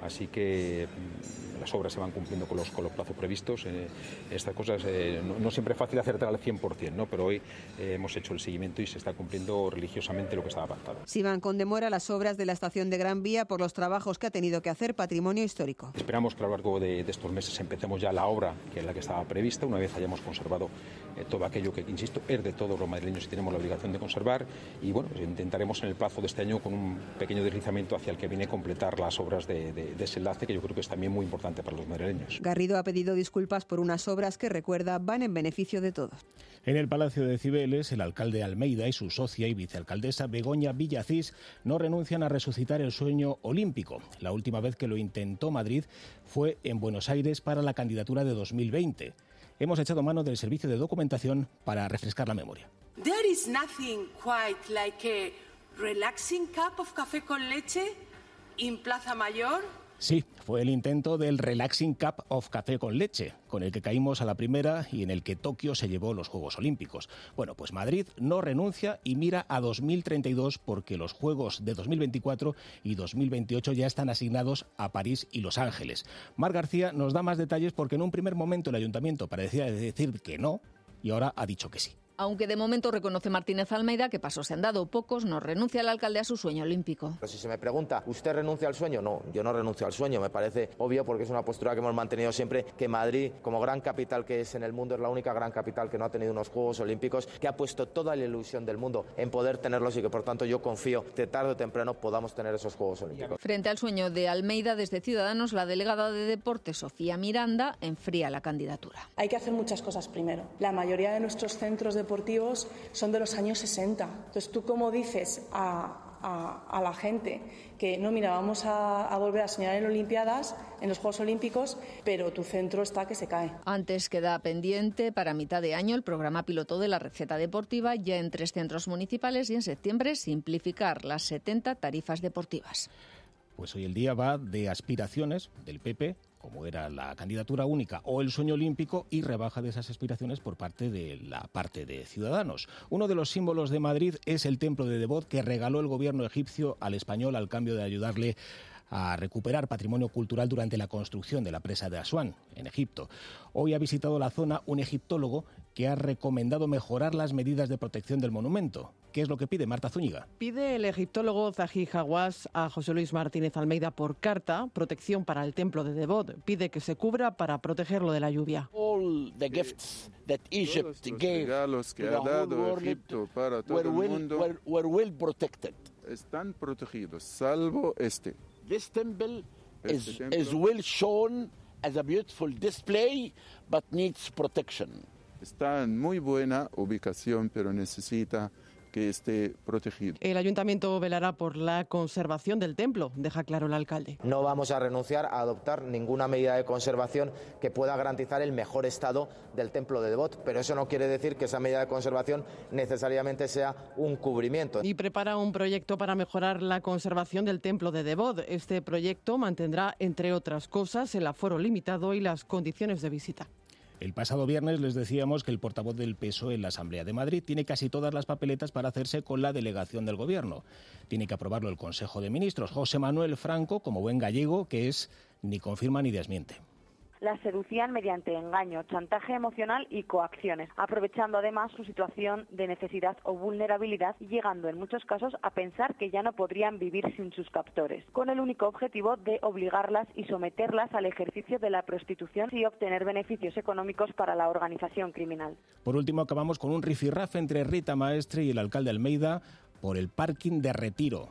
así que las obras se van cumpliendo con los, con los plazos previstos. Eh, estas cosas eh, no, no siempre es fácil acertar al cien por ciento, ¿no? Pero hoy eh, hemos hecho el seguimiento y se está cumpliendo religiosamente lo que estaba pactado. Si van con demora las obras de la estación de Gran Vía por los trabajos que ha tenido que hacer Patrimonio Histórico. Esperamos que a lo largo de, de estos meses empecemos ya la obra, que es la que estaba prevista, una vez hayamos conservado eh, todo aquello que, insisto, es de todos los madrileños y tenemos la obligación de conservar. Y bueno, pues intentaremos en el plazo de este año, con un pequeño deslizamiento hacia el que viene, completar las obras de, de, de ese enlace, que yo creo que es también muy importante para los madrileños. Garrido ha pedido disculpas por unas obras que, recuerda, van en beneficio de todos. En el Palacio de Cibeles, el alcalde Almeida y su socia y vicealcaldesa Begoña Villacís no renuncian a resucitar el sueño olímpico. La última vez que lo intentó Madrid fue en Buenos Aires para la candidatura de dos mil veinte. Hemos echado mano del servicio de documentación para refrescar la memoria. There is nothing quite like a relaxing cup of café con leche in Plaza Mayor. Sí, fue el intento del Relaxing Cup of Café con Leche, con el que caímos a la primera y en el que Tokio se llevó los Juegos Olímpicos. Bueno, pues Madrid no renuncia y mira a dos mil treinta y dos, porque los Juegos de dos mil veinticuatro y dos mil veintiocho ya están asignados a París y Los Ángeles. Mar García nos da más detalles, porque en un primer momento el ayuntamiento parecía decir que no y ahora ha dicho que sí. Aunque de momento reconoce Martínez Almeida que pasos se han dado pocos, no renuncia el alcalde a su sueño olímpico. Pero si se me pregunta, ¿usted renuncia al sueño? No, yo no renuncio al sueño, me parece obvio, porque es una postura que hemos mantenido siempre, que Madrid, como gran capital que es en el mundo, es la única gran capital que no ha tenido unos Juegos Olímpicos, que ha puesto toda la ilusión del mundo en poder tenerlos y que por tanto yo confío que tarde o temprano podamos tener esos Juegos Olímpicos. Frente al sueño de Almeida, desde Ciudadanos, la delegada de Deportes, Sofía Miranda, enfría la candidatura. Hay que hacer muchas cosas primero. La mayoría de nuestros centros deportivos son de los años sesenta. Entonces, ¿tú cómo dices a, a, a la gente que no, mira, vamos a, a volver a soñar en Olimpiadas, en los Juegos Olímpicos, pero tu centro está que se cae? Antes queda pendiente para mitad de año el programa piloto de la receta deportiva, ya en tres centros municipales, y en septiembre simplificar las setenta tarifas deportivas. Pues hoy el día va de aspiraciones del P P, como era la candidatura única o el sueño olímpico, y rebaja de esas aspiraciones por parte de la parte de Ciudadanos. Uno de los símbolos de Madrid es el templo de Devot, que regaló el gobierno egipcio al español al cambio de ayudarle a recuperar patrimonio cultural durante la construcción de la presa de Asuán, en Egipto. Hoy ha visitado la zona un egiptólogo que ha recomendado mejorar las medidas de protección del monumento. ¿Qué es lo que pide Marta Zúñiga? Pide el egiptólogo Zahi Hawass a José Luis Martínez Almeida por carta protección para el templo de Devot. Pide que se cubra para protegerlo de la lluvia. All the gifts that Egypt Todos los gave regalos que to ha the dado whole world Egipto para todo were el well, mundo were, were well protected. Están protegidos, salvo este. This temple Este is, templo is well shown as a beautiful display, but needs protection. Está en muy buena ubicación, pero necesita que esté protegido. El ayuntamiento velará por la conservación del templo, deja claro el alcalde. No vamos a renunciar a adoptar ninguna medida de conservación que pueda garantizar el mejor estado del templo de Devot, pero eso no quiere decir que esa medida de conservación necesariamente sea un cubrimiento. Y prepara un proyecto para mejorar la conservación del templo de Devot. Este proyecto mantendrá, entre otras cosas, el aforo limitado y las condiciones de visita. El pasado viernes les decíamos que el portavoz del P S O E en la Asamblea de Madrid tiene casi todas las papeletas para hacerse con la delegación del Gobierno. Tiene que aprobarlo el Consejo de Ministros. José Manuel Franco, como buen gallego que es, ni confirma ni desmiente. La seducían mediante engaño, chantaje emocional y coacciones, aprovechando además su situación de necesidad o vulnerabilidad y llegando en muchos casos a pensar que ya no podrían vivir sin sus captores, con el único objetivo de obligarlas y someterlas al ejercicio de la prostitución y obtener beneficios económicos para la organización criminal. Por último, acabamos con un rifirrafe entre Rita Maestre y el alcalde Almeida por el parking de Retiro.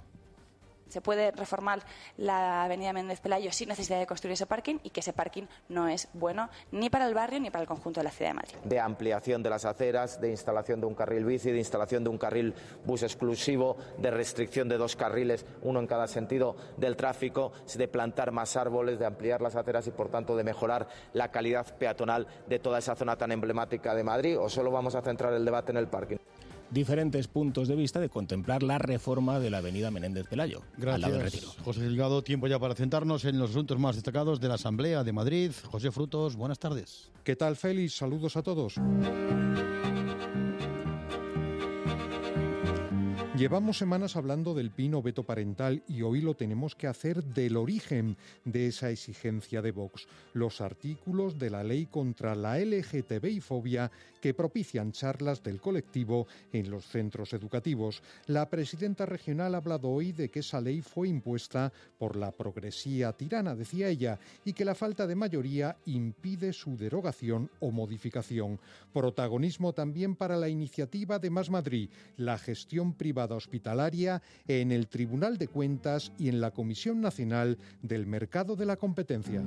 Se puede reformar la avenida Méndez Pelayo sin necesidad de construir ese parking, y que ese parking no es bueno ni para el barrio ni para el conjunto de la ciudad de Madrid. De ampliación de las aceras, de instalación de un carril bici, de instalación de un carril bus exclusivo, de restricción de dos carriles, uno en cada sentido del tráfico, de plantar más árboles, de ampliar las aceras y por tanto de mejorar la calidad peatonal de toda esa zona tan emblemática de Madrid. ¿O solo vamos a centrar el debate en el parking? Diferentes puntos de vista de contemplar la reforma de la avenida Menéndez Pelayo. Gracias, al lado del Retiro. José Delgado. Tiempo ya para centrarnos en los asuntos más destacados de la Asamblea de Madrid. José Frutos, buenas tardes. ¿Qué tal, Félix? Saludos a todos. Llevamos semanas hablando del PIN o veto parental y hoy lo tenemos que hacer del origen de esa exigencia de Vox, los artículos de la ley contra la L G T B I fobia que propician charlas del colectivo en los centros educativos. La presidenta regional ha hablado hoy de que esa ley fue impuesta por la progresía tirana, decía ella, y que la falta de mayoría impide su derogación o modificación. Protagonismo también para la iniciativa de Más Madrid, la gestión privada hospitalaria en el Tribunal de Cuentas y en la Comisión Nacional del Mercado de la Competencia.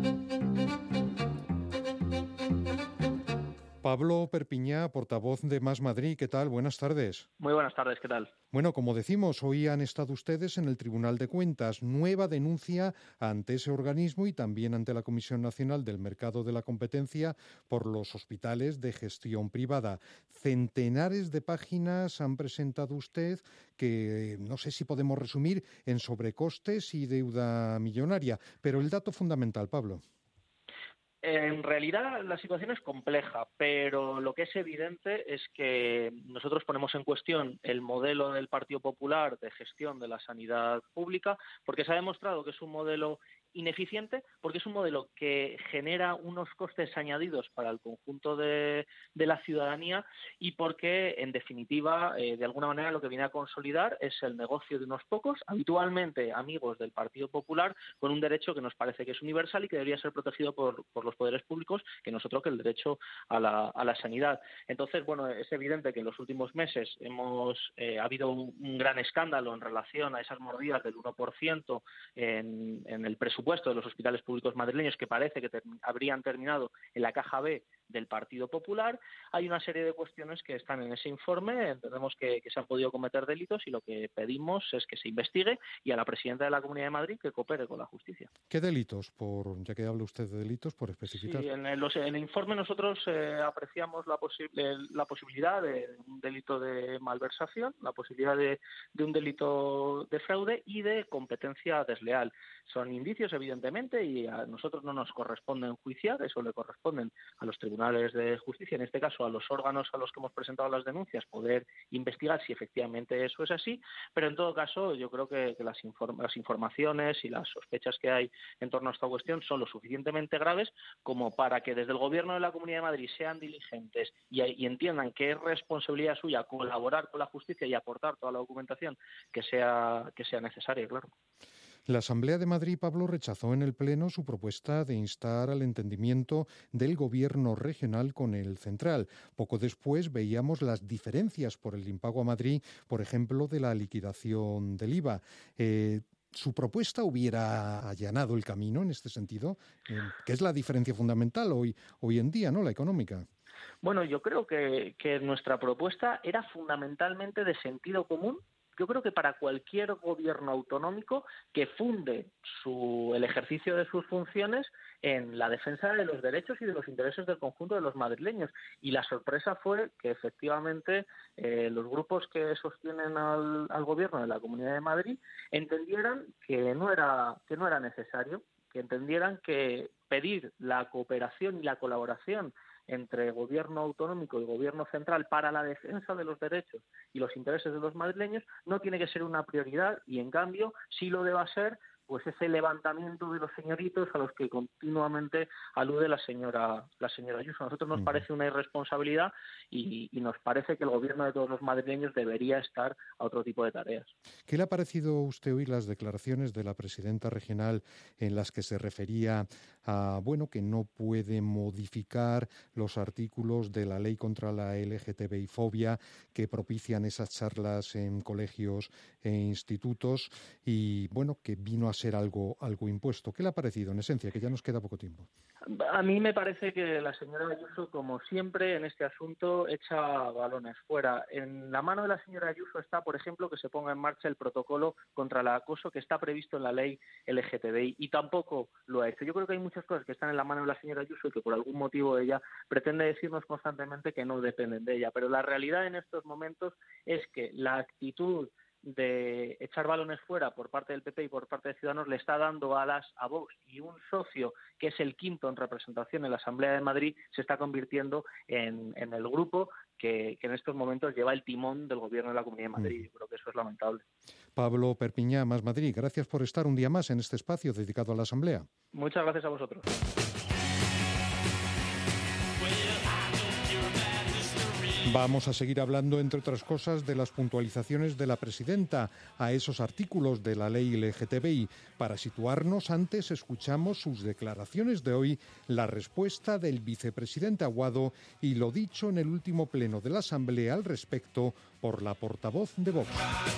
Pablo Perpiñá, portavoz de Más Madrid, ¿qué tal? Buenas tardes. Muy buenas tardes, ¿qué tal? Bueno, como decimos, hoy han estado ustedes en el Tribunal de Cuentas. Nueva denuncia ante ese organismo y también ante la Comisión Nacional del Mercado de la Competencia por los hospitales de gestión privada. Centenares de páginas han presentado usted que no sé si podemos resumir en sobrecostes y deuda millonaria, pero el dato fundamental, Pablo. En realidad la situación es compleja, pero lo que es evidente es que nosotros ponemos en cuestión el modelo del Partido Popular de gestión de la sanidad pública, porque se ha demostrado que es un modelo ineficiente, porque es un modelo que genera unos costes añadidos para el conjunto de, de la ciudadanía y porque, en definitiva, eh, de alguna manera lo que viene a consolidar es el negocio de unos pocos, habitualmente amigos del Partido Popular, con un derecho que nos parece que es universal y que debería ser protegido por, por los poderes públicos, que no es otro que el derecho a la, a la sanidad. Entonces, bueno, es evidente que en los últimos meses hemos eh, ha habido un, un gran escándalo en relación a esas mordidas del uno por ciento en, en el presupuesto de los hospitales públicos madrileños, que parece que ter- habrían terminado en la caja B del Partido Popular. Hay una serie de cuestiones que están en ese informe. Entendemos que, que se han podido cometer delitos y lo que pedimos es que se investigue y a la presidenta de la Comunidad de Madrid que coopere con la justicia. ¿Qué delitos? Por, ya que habla usted de delitos, por especificar. Sí, en el, los, en el informe nosotros eh, apreciamos la, posi- la posibilidad de un delito de malversación, la posibilidad de, de un delito de fraude y de competencia desleal. Son indicios, evidentemente, y a nosotros no nos corresponde enjuiciar, eso le corresponden a los tribunales de justicia, en este caso a los órganos a los que hemos presentado las denuncias, poder investigar si efectivamente eso es así, pero en todo caso yo creo que, que las, inform- las informaciones y las sospechas que hay en torno a esta cuestión son lo suficientemente graves como para que desde el Gobierno de la Comunidad de Madrid sean diligentes y, y entiendan que es responsabilidad suya colaborar con la justicia y aportar toda la documentación que sea, que sea necesaria, claro. La Asamblea de Madrid, Pablo, rechazó en el Pleno su propuesta de instar al entendimiento del Gobierno regional con el central. Poco después veíamos las diferencias por el impago a Madrid, por ejemplo, de la liquidación del I V A. Eh, ¿Su propuesta hubiera allanado el camino en este sentido? Eh, ¿Qué es la diferencia fundamental hoy, hoy en día, ¿no? La económica. Bueno, yo creo que, que nuestra propuesta era fundamentalmente de sentido común. Yo creo que para cualquier gobierno autonómico que funde su, el ejercicio de sus funciones en la defensa de los derechos y de los intereses del conjunto de los madrileños. Y la sorpresa fue que efectivamente eh, los grupos que sostienen al, al gobierno de la Comunidad de Madrid entendieran que no era, que no era necesario, que entendieran que pedir la cooperación y la colaboración entre gobierno autonómico y gobierno central para la defensa de los derechos y los intereses de los madrileños no tiene que ser una prioridad y, en cambio, sí lo deba ser pues ese levantamiento de los señoritos a los que continuamente alude la señora la señora Ayuso. A nosotros nos uh-huh. parece una irresponsabilidad y, y nos parece que el gobierno de todos los madrileños debería estar a otro tipo de tareas. ¿Qué le ha parecido a usted hoy las declaraciones de la presidenta regional en las que se refería a, bueno, que no puede modificar los artículos de la ley contra la L G T B I fobia que propician esas charlas en colegios e institutos y, bueno, que vino a ser algo, algo impuesto? ¿Qué le ha parecido, en esencia, que ya nos queda poco tiempo? A mí me parece que la señora Ayuso, como siempre, en este asunto echa balones fuera. En la mano de la señora Ayuso está, por ejemplo, que se ponga en marcha el protocolo contra el acoso que está previsto en la ley L G T B I y tampoco lo ha hecho. Yo creo que hay muchas cosas que están en la mano de la señora Ayuso y que por algún motivo ella pretende decirnos constantemente que no dependen de ella. Pero la realidad en estos momentos es que la actitud de echar balones fuera por parte del P P y por parte de Ciudadanos le está dando alas a Vox, y un socio que es el quinto en representación en la Asamblea de Madrid se está convirtiendo en, en el grupo que, que en estos momentos lleva el timón del gobierno de la Comunidad de Madrid. Yo creo que eso es lamentable. Pablo Perpiñá, Más Madrid, gracias por estar un día más en este espacio dedicado a la Asamblea. Muchas gracias a vosotros. Vamos a seguir hablando, entre otras cosas, de las puntualizaciones de la presidenta a esos artículos de la ley L G T B I. Para situarnos, antes escuchamos sus declaraciones de hoy, la respuesta del vicepresidente Aguado y lo dicho en el último pleno de la Asamblea al respecto por la portavoz de Vox.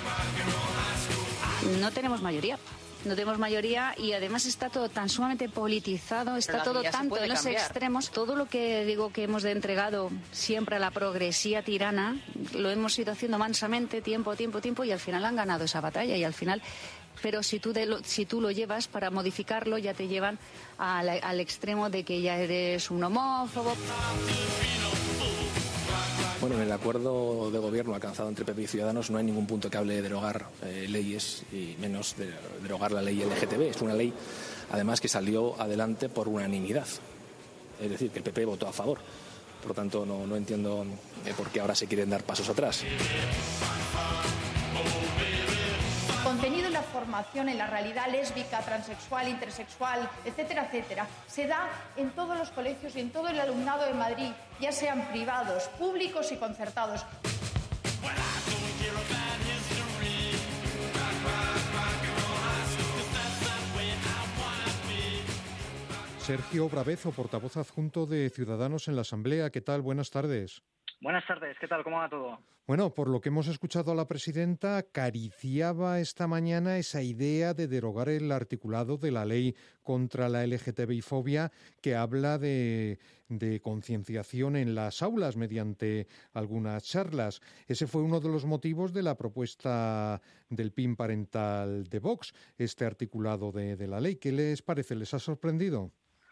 No tenemos mayoría. No tenemos mayoría y además está todo tan sumamente politizado, está todo tanto en los extremos. Todo lo que digo que hemos entregado siempre a la progresía tirana, lo hemos ido haciendo mansamente, tiempo, tiempo, tiempo, y al final han ganado esa batalla. Y al final, pero si tú, de lo, si tú lo llevas para modificarlo, ya te llevan al, al extremo de que ya eres un homófobo. Bueno, en el acuerdo de gobierno alcanzado entre P P y Ciudadanos no hay ningún punto que hable de derogar eh, leyes y menos de derogar la ley L G T B. Es una ley, además, que salió adelante por unanimidad. Es decir, que el P P votó a favor. Por lo tanto, no, no entiendo eh, por qué ahora se quieren dar pasos atrás. Contenido en la formación en la realidad lésbica, transexual, intersexual, etcétera, etcétera, se da en todos los colegios y en todo el alumnado de Madrid, ya sean privados, públicos y concertados. Sergio Bravezo, portavoz adjunto de Ciudadanos en la Asamblea. ¿Qué tal? Buenas tardes. Buenas tardes, ¿qué tal? ¿Cómo va todo? Bueno, por lo que hemos escuchado a la presidenta, acariciaba esta mañana esa idea de derogar el articulado de la ley contra la L G T B I fobia que habla de, de concienciación en las aulas mediante algunas charlas. Ese fue uno de los motivos de la propuesta del P I N parental de Vox, este articulado de, de la ley. ¿Qué les parece? ¿Les ha sorprendido?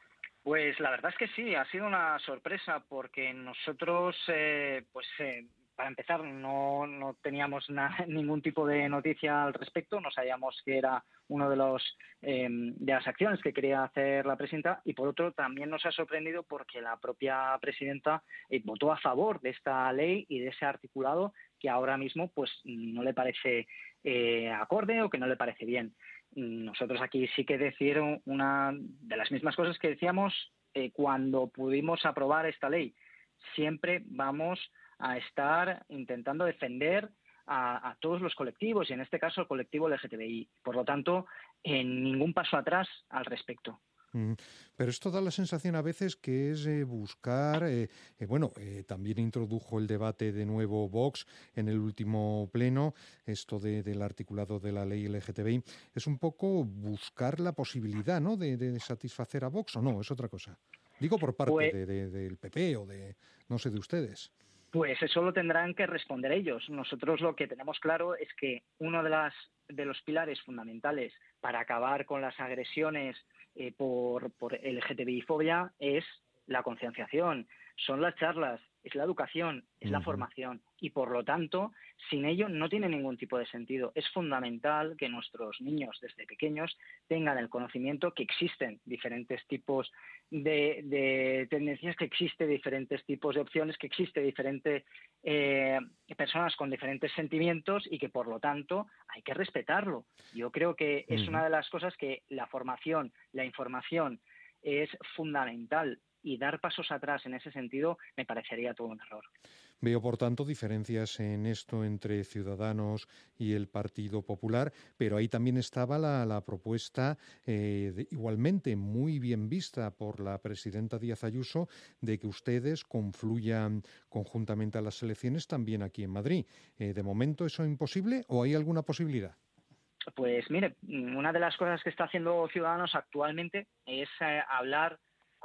Pues la verdad es que sí, ha sido una sorpresa porque nosotros, eh, pues eh, para empezar, no, no teníamos na- ningún tipo de noticia al respecto, no sabíamos que era uno de los eh, de las acciones que quería hacer la presidenta, y por otro también nos ha sorprendido porque la propia presidenta eh, votó a favor de esta ley y de ese articulado que ahora mismo pues no le parece eh, acorde o que no le parece bien. Nosotros aquí sí que decían una de las mismas cosas que decíamos eh, cuando pudimos aprobar esta ley. Siempre vamos a estar intentando defender a, a todos los colectivos y en este caso el colectivo L G T B I. Por lo tanto, en ningún paso atrás al respecto. Pero esto da la sensación a veces que es eh, buscar, eh, eh, bueno, eh, también introdujo el debate de nuevo Vox en el último pleno, esto de, del articulado de la ley L G T B I, es un poco buscar la posibilidad, ¿no?, de, de satisfacer a Vox, ¿o no? Es otra cosa. Digo por parte Pues, de, de, del P P o de, no sé, de ustedes. Pues eso lo tendrán que responder ellos. Nosotros lo que tenemos claro es que uno de, las, de los pilares fundamentales para acabar con las agresiones eh, por, por L G T B I fobia es la concienciación, son las charlas, es la educación, es la formación y por lo tanto sin ello no tiene ningún tipo de sentido. Es fundamental que nuestros niños desde pequeños tengan el conocimiento que existen diferentes tipos de, de tendencias, que existen diferentes tipos de opciones, que existen diferentes eh, personas con diferentes sentimientos y que por lo tanto hay que respetarlo. Yo creo que es una de las cosas que la formación, la información es fundamental. Y dar pasos atrás en ese sentido me parecería todo un error. Veo, por tanto, diferencias en esto entre Ciudadanos y el Partido Popular, pero ahí también estaba la, la propuesta, eh, de, igualmente muy bien vista por la presidenta Díaz Ayuso, de que ustedes confluyan conjuntamente a las elecciones también aquí en Madrid. Eh, ¿De momento eso es imposible o hay alguna posibilidad? Pues mire, una de las cosas que está haciendo Ciudadanos actualmente es eh, hablar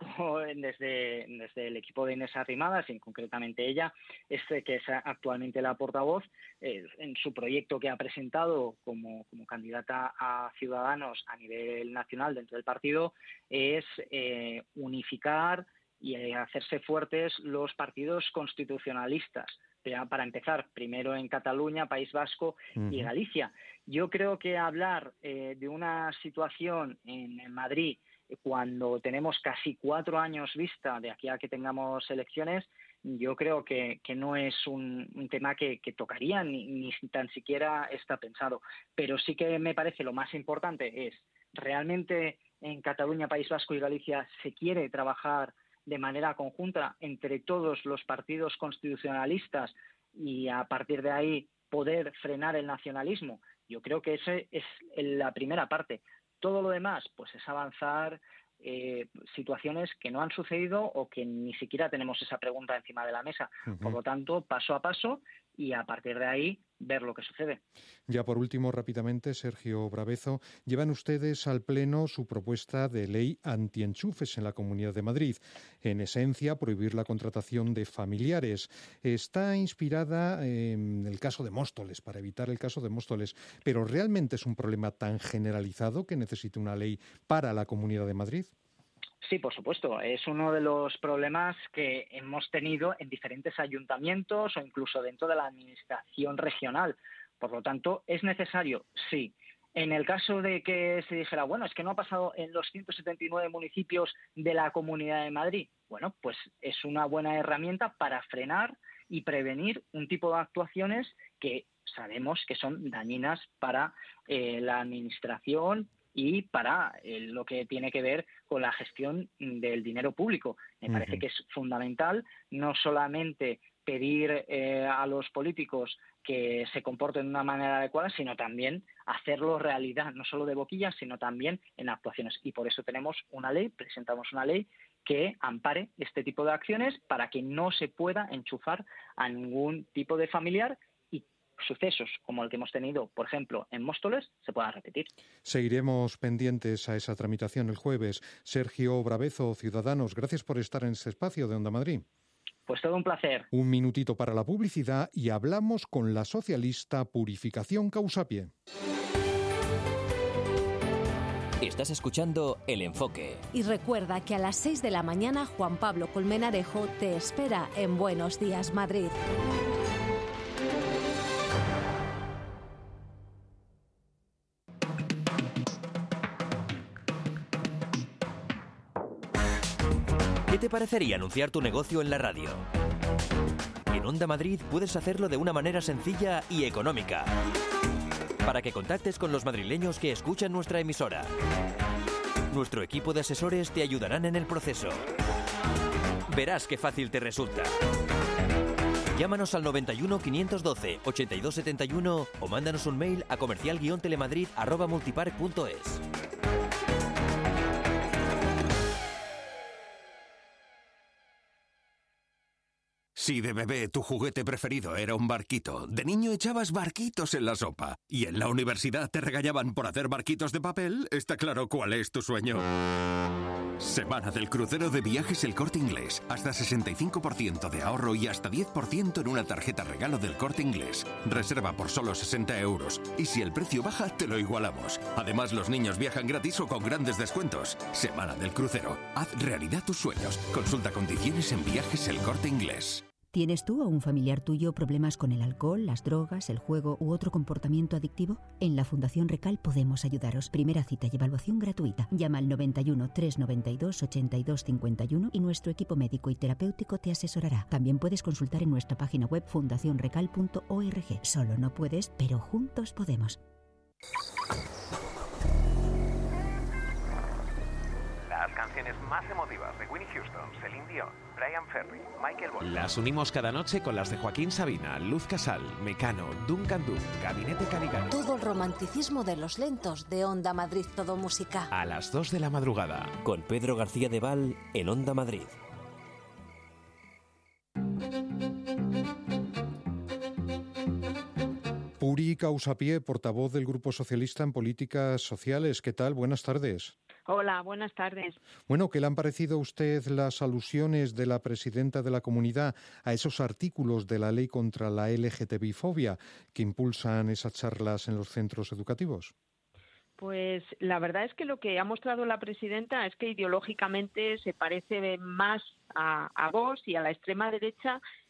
Desde, desde el equipo de Inés Arrimadas, y concretamente ella, este que es actualmente la portavoz, eh, en su proyecto que ha presentado como, como candidata a Ciudadanos a nivel nacional dentro del partido, es eh, unificar y hacerse fuertes los partidos constitucionalistas, para empezar, primero en Cataluña, País Vasco uh-huh. y Galicia. Yo creo que hablar eh, de una situación en, en Madrid cuando tenemos casi cuatro años vista de aquí a que tengamos elecciones, yo creo que, que no es un, un tema que, que tocaría ni, ni tan siquiera está pensado. Pero sí que me parece lo más importante es, ¿realmente en Cataluña, País Vasco y Galicia se quiere trabajar de manera conjunta entre todos los partidos constitucionalistas y a partir de ahí poder frenar el nacionalismo? Yo creo que esa es la primera parte. Todo lo demás, pues es avanzar eh, situaciones que no han sucedido o que ni siquiera tenemos esa pregunta encima de la mesa. Uh-huh. Por lo tanto, paso a paso y a partir de ahí ver lo que sucede. Ya por último, rápidamente, Sergio Brabezo, llevan ustedes al Pleno su propuesta de ley antienchufes en la Comunidad de Madrid. En esencia, prohibir la contratación de familiares. Está inspirada en el caso de Móstoles, para evitar el caso de Móstoles, pero ¿realmente es un problema tan generalizado que necesite una ley para la Comunidad de Madrid? Sí, por supuesto. Es uno de los problemas que hemos tenido en diferentes ayuntamientos o incluso dentro de la administración regional. Por lo tanto, ¿es necesario? Sí. En el caso de que se dijera, bueno, es que no ha pasado en los ciento setenta y nueve municipios de la Comunidad de Madrid, bueno, pues es una buena herramienta para frenar y prevenir un tipo de actuaciones que sabemos que son dañinas para eh, la administración y para eh, lo que tiene que ver con la gestión del dinero público. Me uh-huh. parece que es fundamental no solamente pedir eh, a los políticos que se comporten de una manera adecuada, sino también hacerlo realidad, no solo de boquilla, sino también en actuaciones. Y por eso tenemos una ley, presentamos una ley que ampare este tipo de acciones para que no se pueda enchufar a ningún tipo de familiar sucesos como el que hemos tenido, por ejemplo, en Móstoles, se puedan repetir. Seguiremos pendientes a esa tramitación el jueves. Sergio Brabezo, Ciudadanos, gracias por estar en este espacio de Onda Madrid. Pues todo un placer. Un minutito para la publicidad y hablamos con la socialista Purificación Causapie. Estás escuchando El Enfoque. Y recuerda que a las seis de la mañana Juan Pablo Colmenarejo te espera en Buenos Días, Madrid. ¿Qué te parecería anunciar tu negocio en la radio? En Onda Madrid puedes hacerlo de una manera sencilla y económica, para que contactes con los madrileños que escuchan nuestra emisora. Nuestro equipo de asesores te ayudarán en el proceso. Verás qué fácil te resulta. Llámanos al noventa y uno, quinientos doce, ochenta y dos setenta y uno o mándanos un mail a comercial guion telemadrid arroba multipark punto es. Si de bebé tu juguete preferido era un barquito, de niño echabas barquitos en la sopa y en la universidad te regañaban por hacer barquitos de papel, está claro cuál es tu sueño. Semana del crucero de Viajes El Corte Inglés. Hasta sesenta y cinco por ciento de ahorro y hasta diez por ciento en una tarjeta regalo del Corte Inglés. Reserva por solo sesenta euros. Y si el precio baja, te lo igualamos. Además, los niños viajan gratis o con grandes descuentos. Semana del crucero. Haz realidad tus sueños. Consulta condiciones en Viajes El Corte Inglés. ¿Tienes tú o un familiar tuyo problemas con el alcohol, las drogas, el juego u otro comportamiento adictivo? En la Fundación Recal podemos ayudaros. Primera cita y evaluación gratuita. Llama al noventa y uno, trescientos noventa y dos, ochenta y dos cincuenta y uno y nuestro equipo médico y terapéutico te asesorará. También puedes consultar en nuestra página web fundación recal punto org. Solo no puedes, pero juntos podemos. Las canciones más emotivas de Whitney Houston, Celine Dion, Brian Ferry, Michael Bolton. Las unimos cada noche con las de Joaquín Sabina, Luz Casal, Mecano, Duncan Du, Gabinete Caligari. Todo el romanticismo de los lentos de Onda Madrid Todo Música. A las dos de la madrugada. Con Pedro García de Val en Onda Madrid. Puri Causapie, portavoz del Grupo Socialista en Políticas Sociales. ¿Qué tal? Buenas tardes. Hola, buenas tardes. Bueno, ¿qué le han parecido a usted las alusiones de la presidenta de la comunidad a esos artículos de la ley contra la L G T B I fobia que impulsan esas charlas en los centros educativos? Pues la verdad es que lo que ha mostrado la presidenta es que ideológicamente se parece más a, a Vox y a la extrema derecha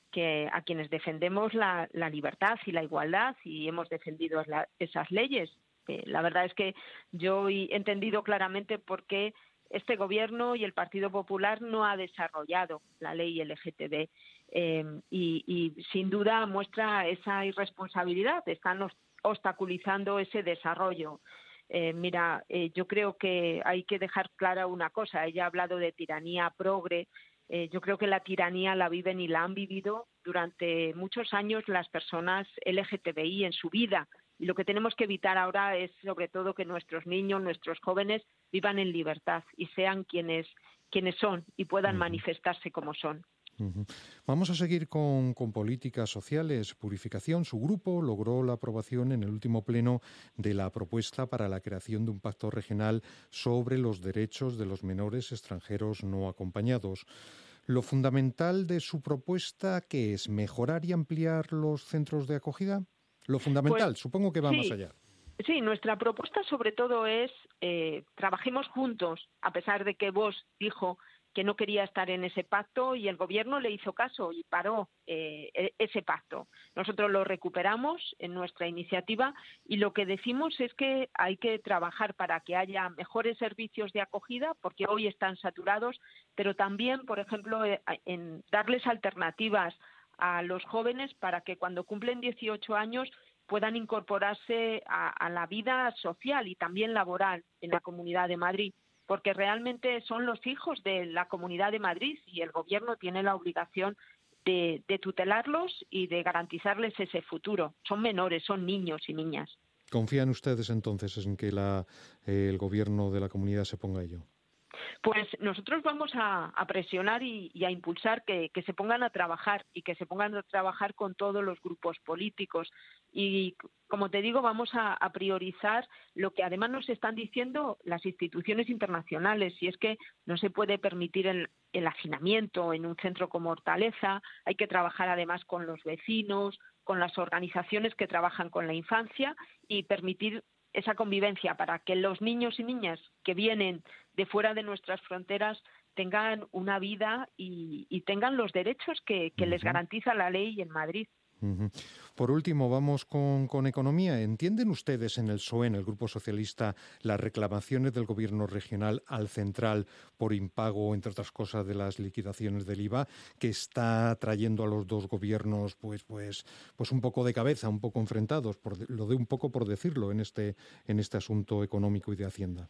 que a quienes defendemos la, la libertad y la igualdad y hemos defendido la, esas leyes. Eh, la verdad es que yo he entendido claramente por qué este gobierno y el Partido Popular no ha desarrollado la ley L G T B eh, y, y sin duda muestra esa irresponsabilidad, están obstaculizando ese desarrollo. Eh, mira, eh, yo creo que hay que dejar clara una cosa, ella ha hablado de tiranía progre. Eh, yo creo que la tiranía la viven y la han vivido durante muchos años las personas L G T B I en su vida. Y lo que tenemos que evitar ahora es, sobre todo, que nuestros niños, nuestros jóvenes vivan en libertad y sean quienes, quienes son y puedan uh-huh. manifestarse como son. Uh-huh. Vamos a seguir con, con políticas sociales. Purificación, su grupo logró la aprobación en el último pleno de la propuesta para la creación de un pacto regional sobre los derechos de los menores extranjeros no acompañados. Lo fundamental de su propuesta, ¿qué es? ¿Mejorar y ampliar los centros de acogida? Lo fundamental, pues, supongo que va sí. más allá. Sí, nuestra propuesta sobre todo es eh, trabajemos juntos, a pesar de que Vox dijo que no quería estar en ese pacto y el gobierno le hizo caso y paró eh, ese pacto. Nosotros lo recuperamos en nuestra iniciativa y lo que decimos es que hay que trabajar para que haya mejores servicios de acogida, porque hoy están saturados, pero también, por ejemplo, en darles alternativas a los jóvenes para que cuando cumplen dieciocho años puedan incorporarse a, a la vida social y también laboral en la Comunidad de Madrid, porque realmente son los hijos de la Comunidad de Madrid y el Gobierno tiene la obligación de, de tutelarlos y de garantizarles ese futuro. Son menores, son niños y niñas. ¿Confían ustedes entonces en que la, eh, el Gobierno de la Comunidad se ponga a ello? Pues nosotros vamos a, a presionar y, y a impulsar que, que se pongan a trabajar y que se pongan a trabajar con todos los grupos políticos. Y, como te digo, vamos a, a priorizar lo que además nos están diciendo las instituciones internacionales, y es que no se puede permitir el, el hacinamiento en un centro como Hortaleza. Hay que trabajar además con los vecinos, con las organizaciones que trabajan con la infancia y permitir esa convivencia para que los niños y niñas que vienen de fuera de nuestras fronteras tengan una vida y, y tengan los derechos que, que uh-huh. les garantiza la ley en Madrid. Uh-huh. Por último, vamos con, con economía. ¿Entienden ustedes en el P S O E, en el Grupo Socialista, las reclamaciones del Gobierno regional al central por impago, entre otras cosas, de las liquidaciones del I V A, que está trayendo a los dos gobiernos pues, pues, pues un poco de cabeza, un poco enfrentados, por, lo de un poco por decirlo, en este, en este asunto económico y de Hacienda?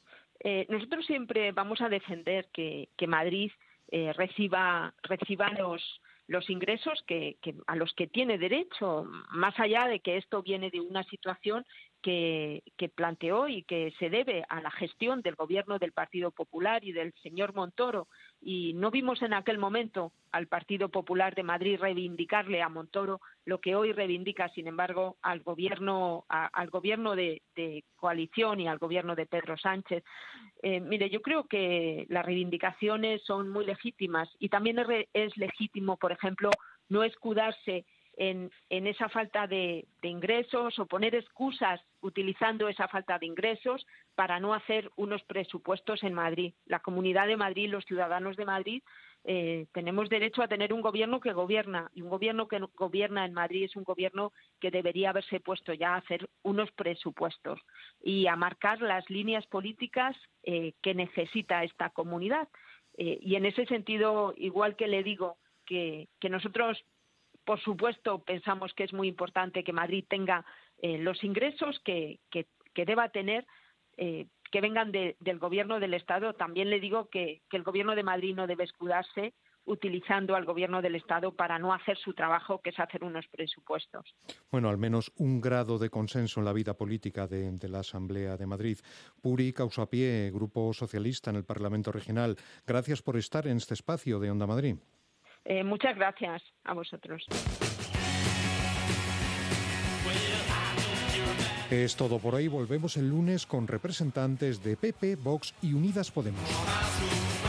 Eh, nosotros siempre vamos a defender que, que Madrid eh, reciba, reciba los... los ingresos que, que a los que tiene derecho, más allá de que esto viene de una situación que, que planteó y que se debe a la gestión del gobierno del Partido Popular y del señor Montoro, y no vimos en aquel momento al Partido Popular de Madrid reivindicarle a Montoro lo que hoy reivindica, sin embargo, al gobierno a, al gobierno de, de coalición y al gobierno de Pedro Sánchez. Eh, mire, yo creo que las reivindicaciones son muy legítimas y también es, re, es legítimo, por ejemplo, no escudarse en, en esa falta de, de ingresos o poner excusas utilizando esa falta de ingresos para no hacer unos presupuestos en Madrid. La Comunidad de Madrid, los ciudadanos de Madrid, eh, tenemos derecho a tener un gobierno que gobierna, y un gobierno que gobierna en Madrid es un gobierno que debería haberse puesto ya a hacer unos presupuestos y a marcar las líneas políticas eh, que necesita esta comunidad. Eh, y en ese sentido, igual que le digo que, que nosotros, por supuesto, pensamos que es muy importante que Madrid tenga eh, los ingresos que, que, que deba tener, eh, que vengan de, del Gobierno del Estado. También le digo que, que el Gobierno de Madrid no debe escudarse utilizando al Gobierno del Estado para no hacer su trabajo, que es hacer unos presupuestos. Bueno, al menos un grado de consenso en la vida política de, de la Asamblea de Madrid. Puri Causapié, Grupo Socialista en el Parlamento Regional, gracias por estar en este espacio de Onda Madrid. Eh, muchas gracias a vosotros. Es todo por hoy. Volvemos el lunes con representantes de P P, Vox y Unidas Podemos.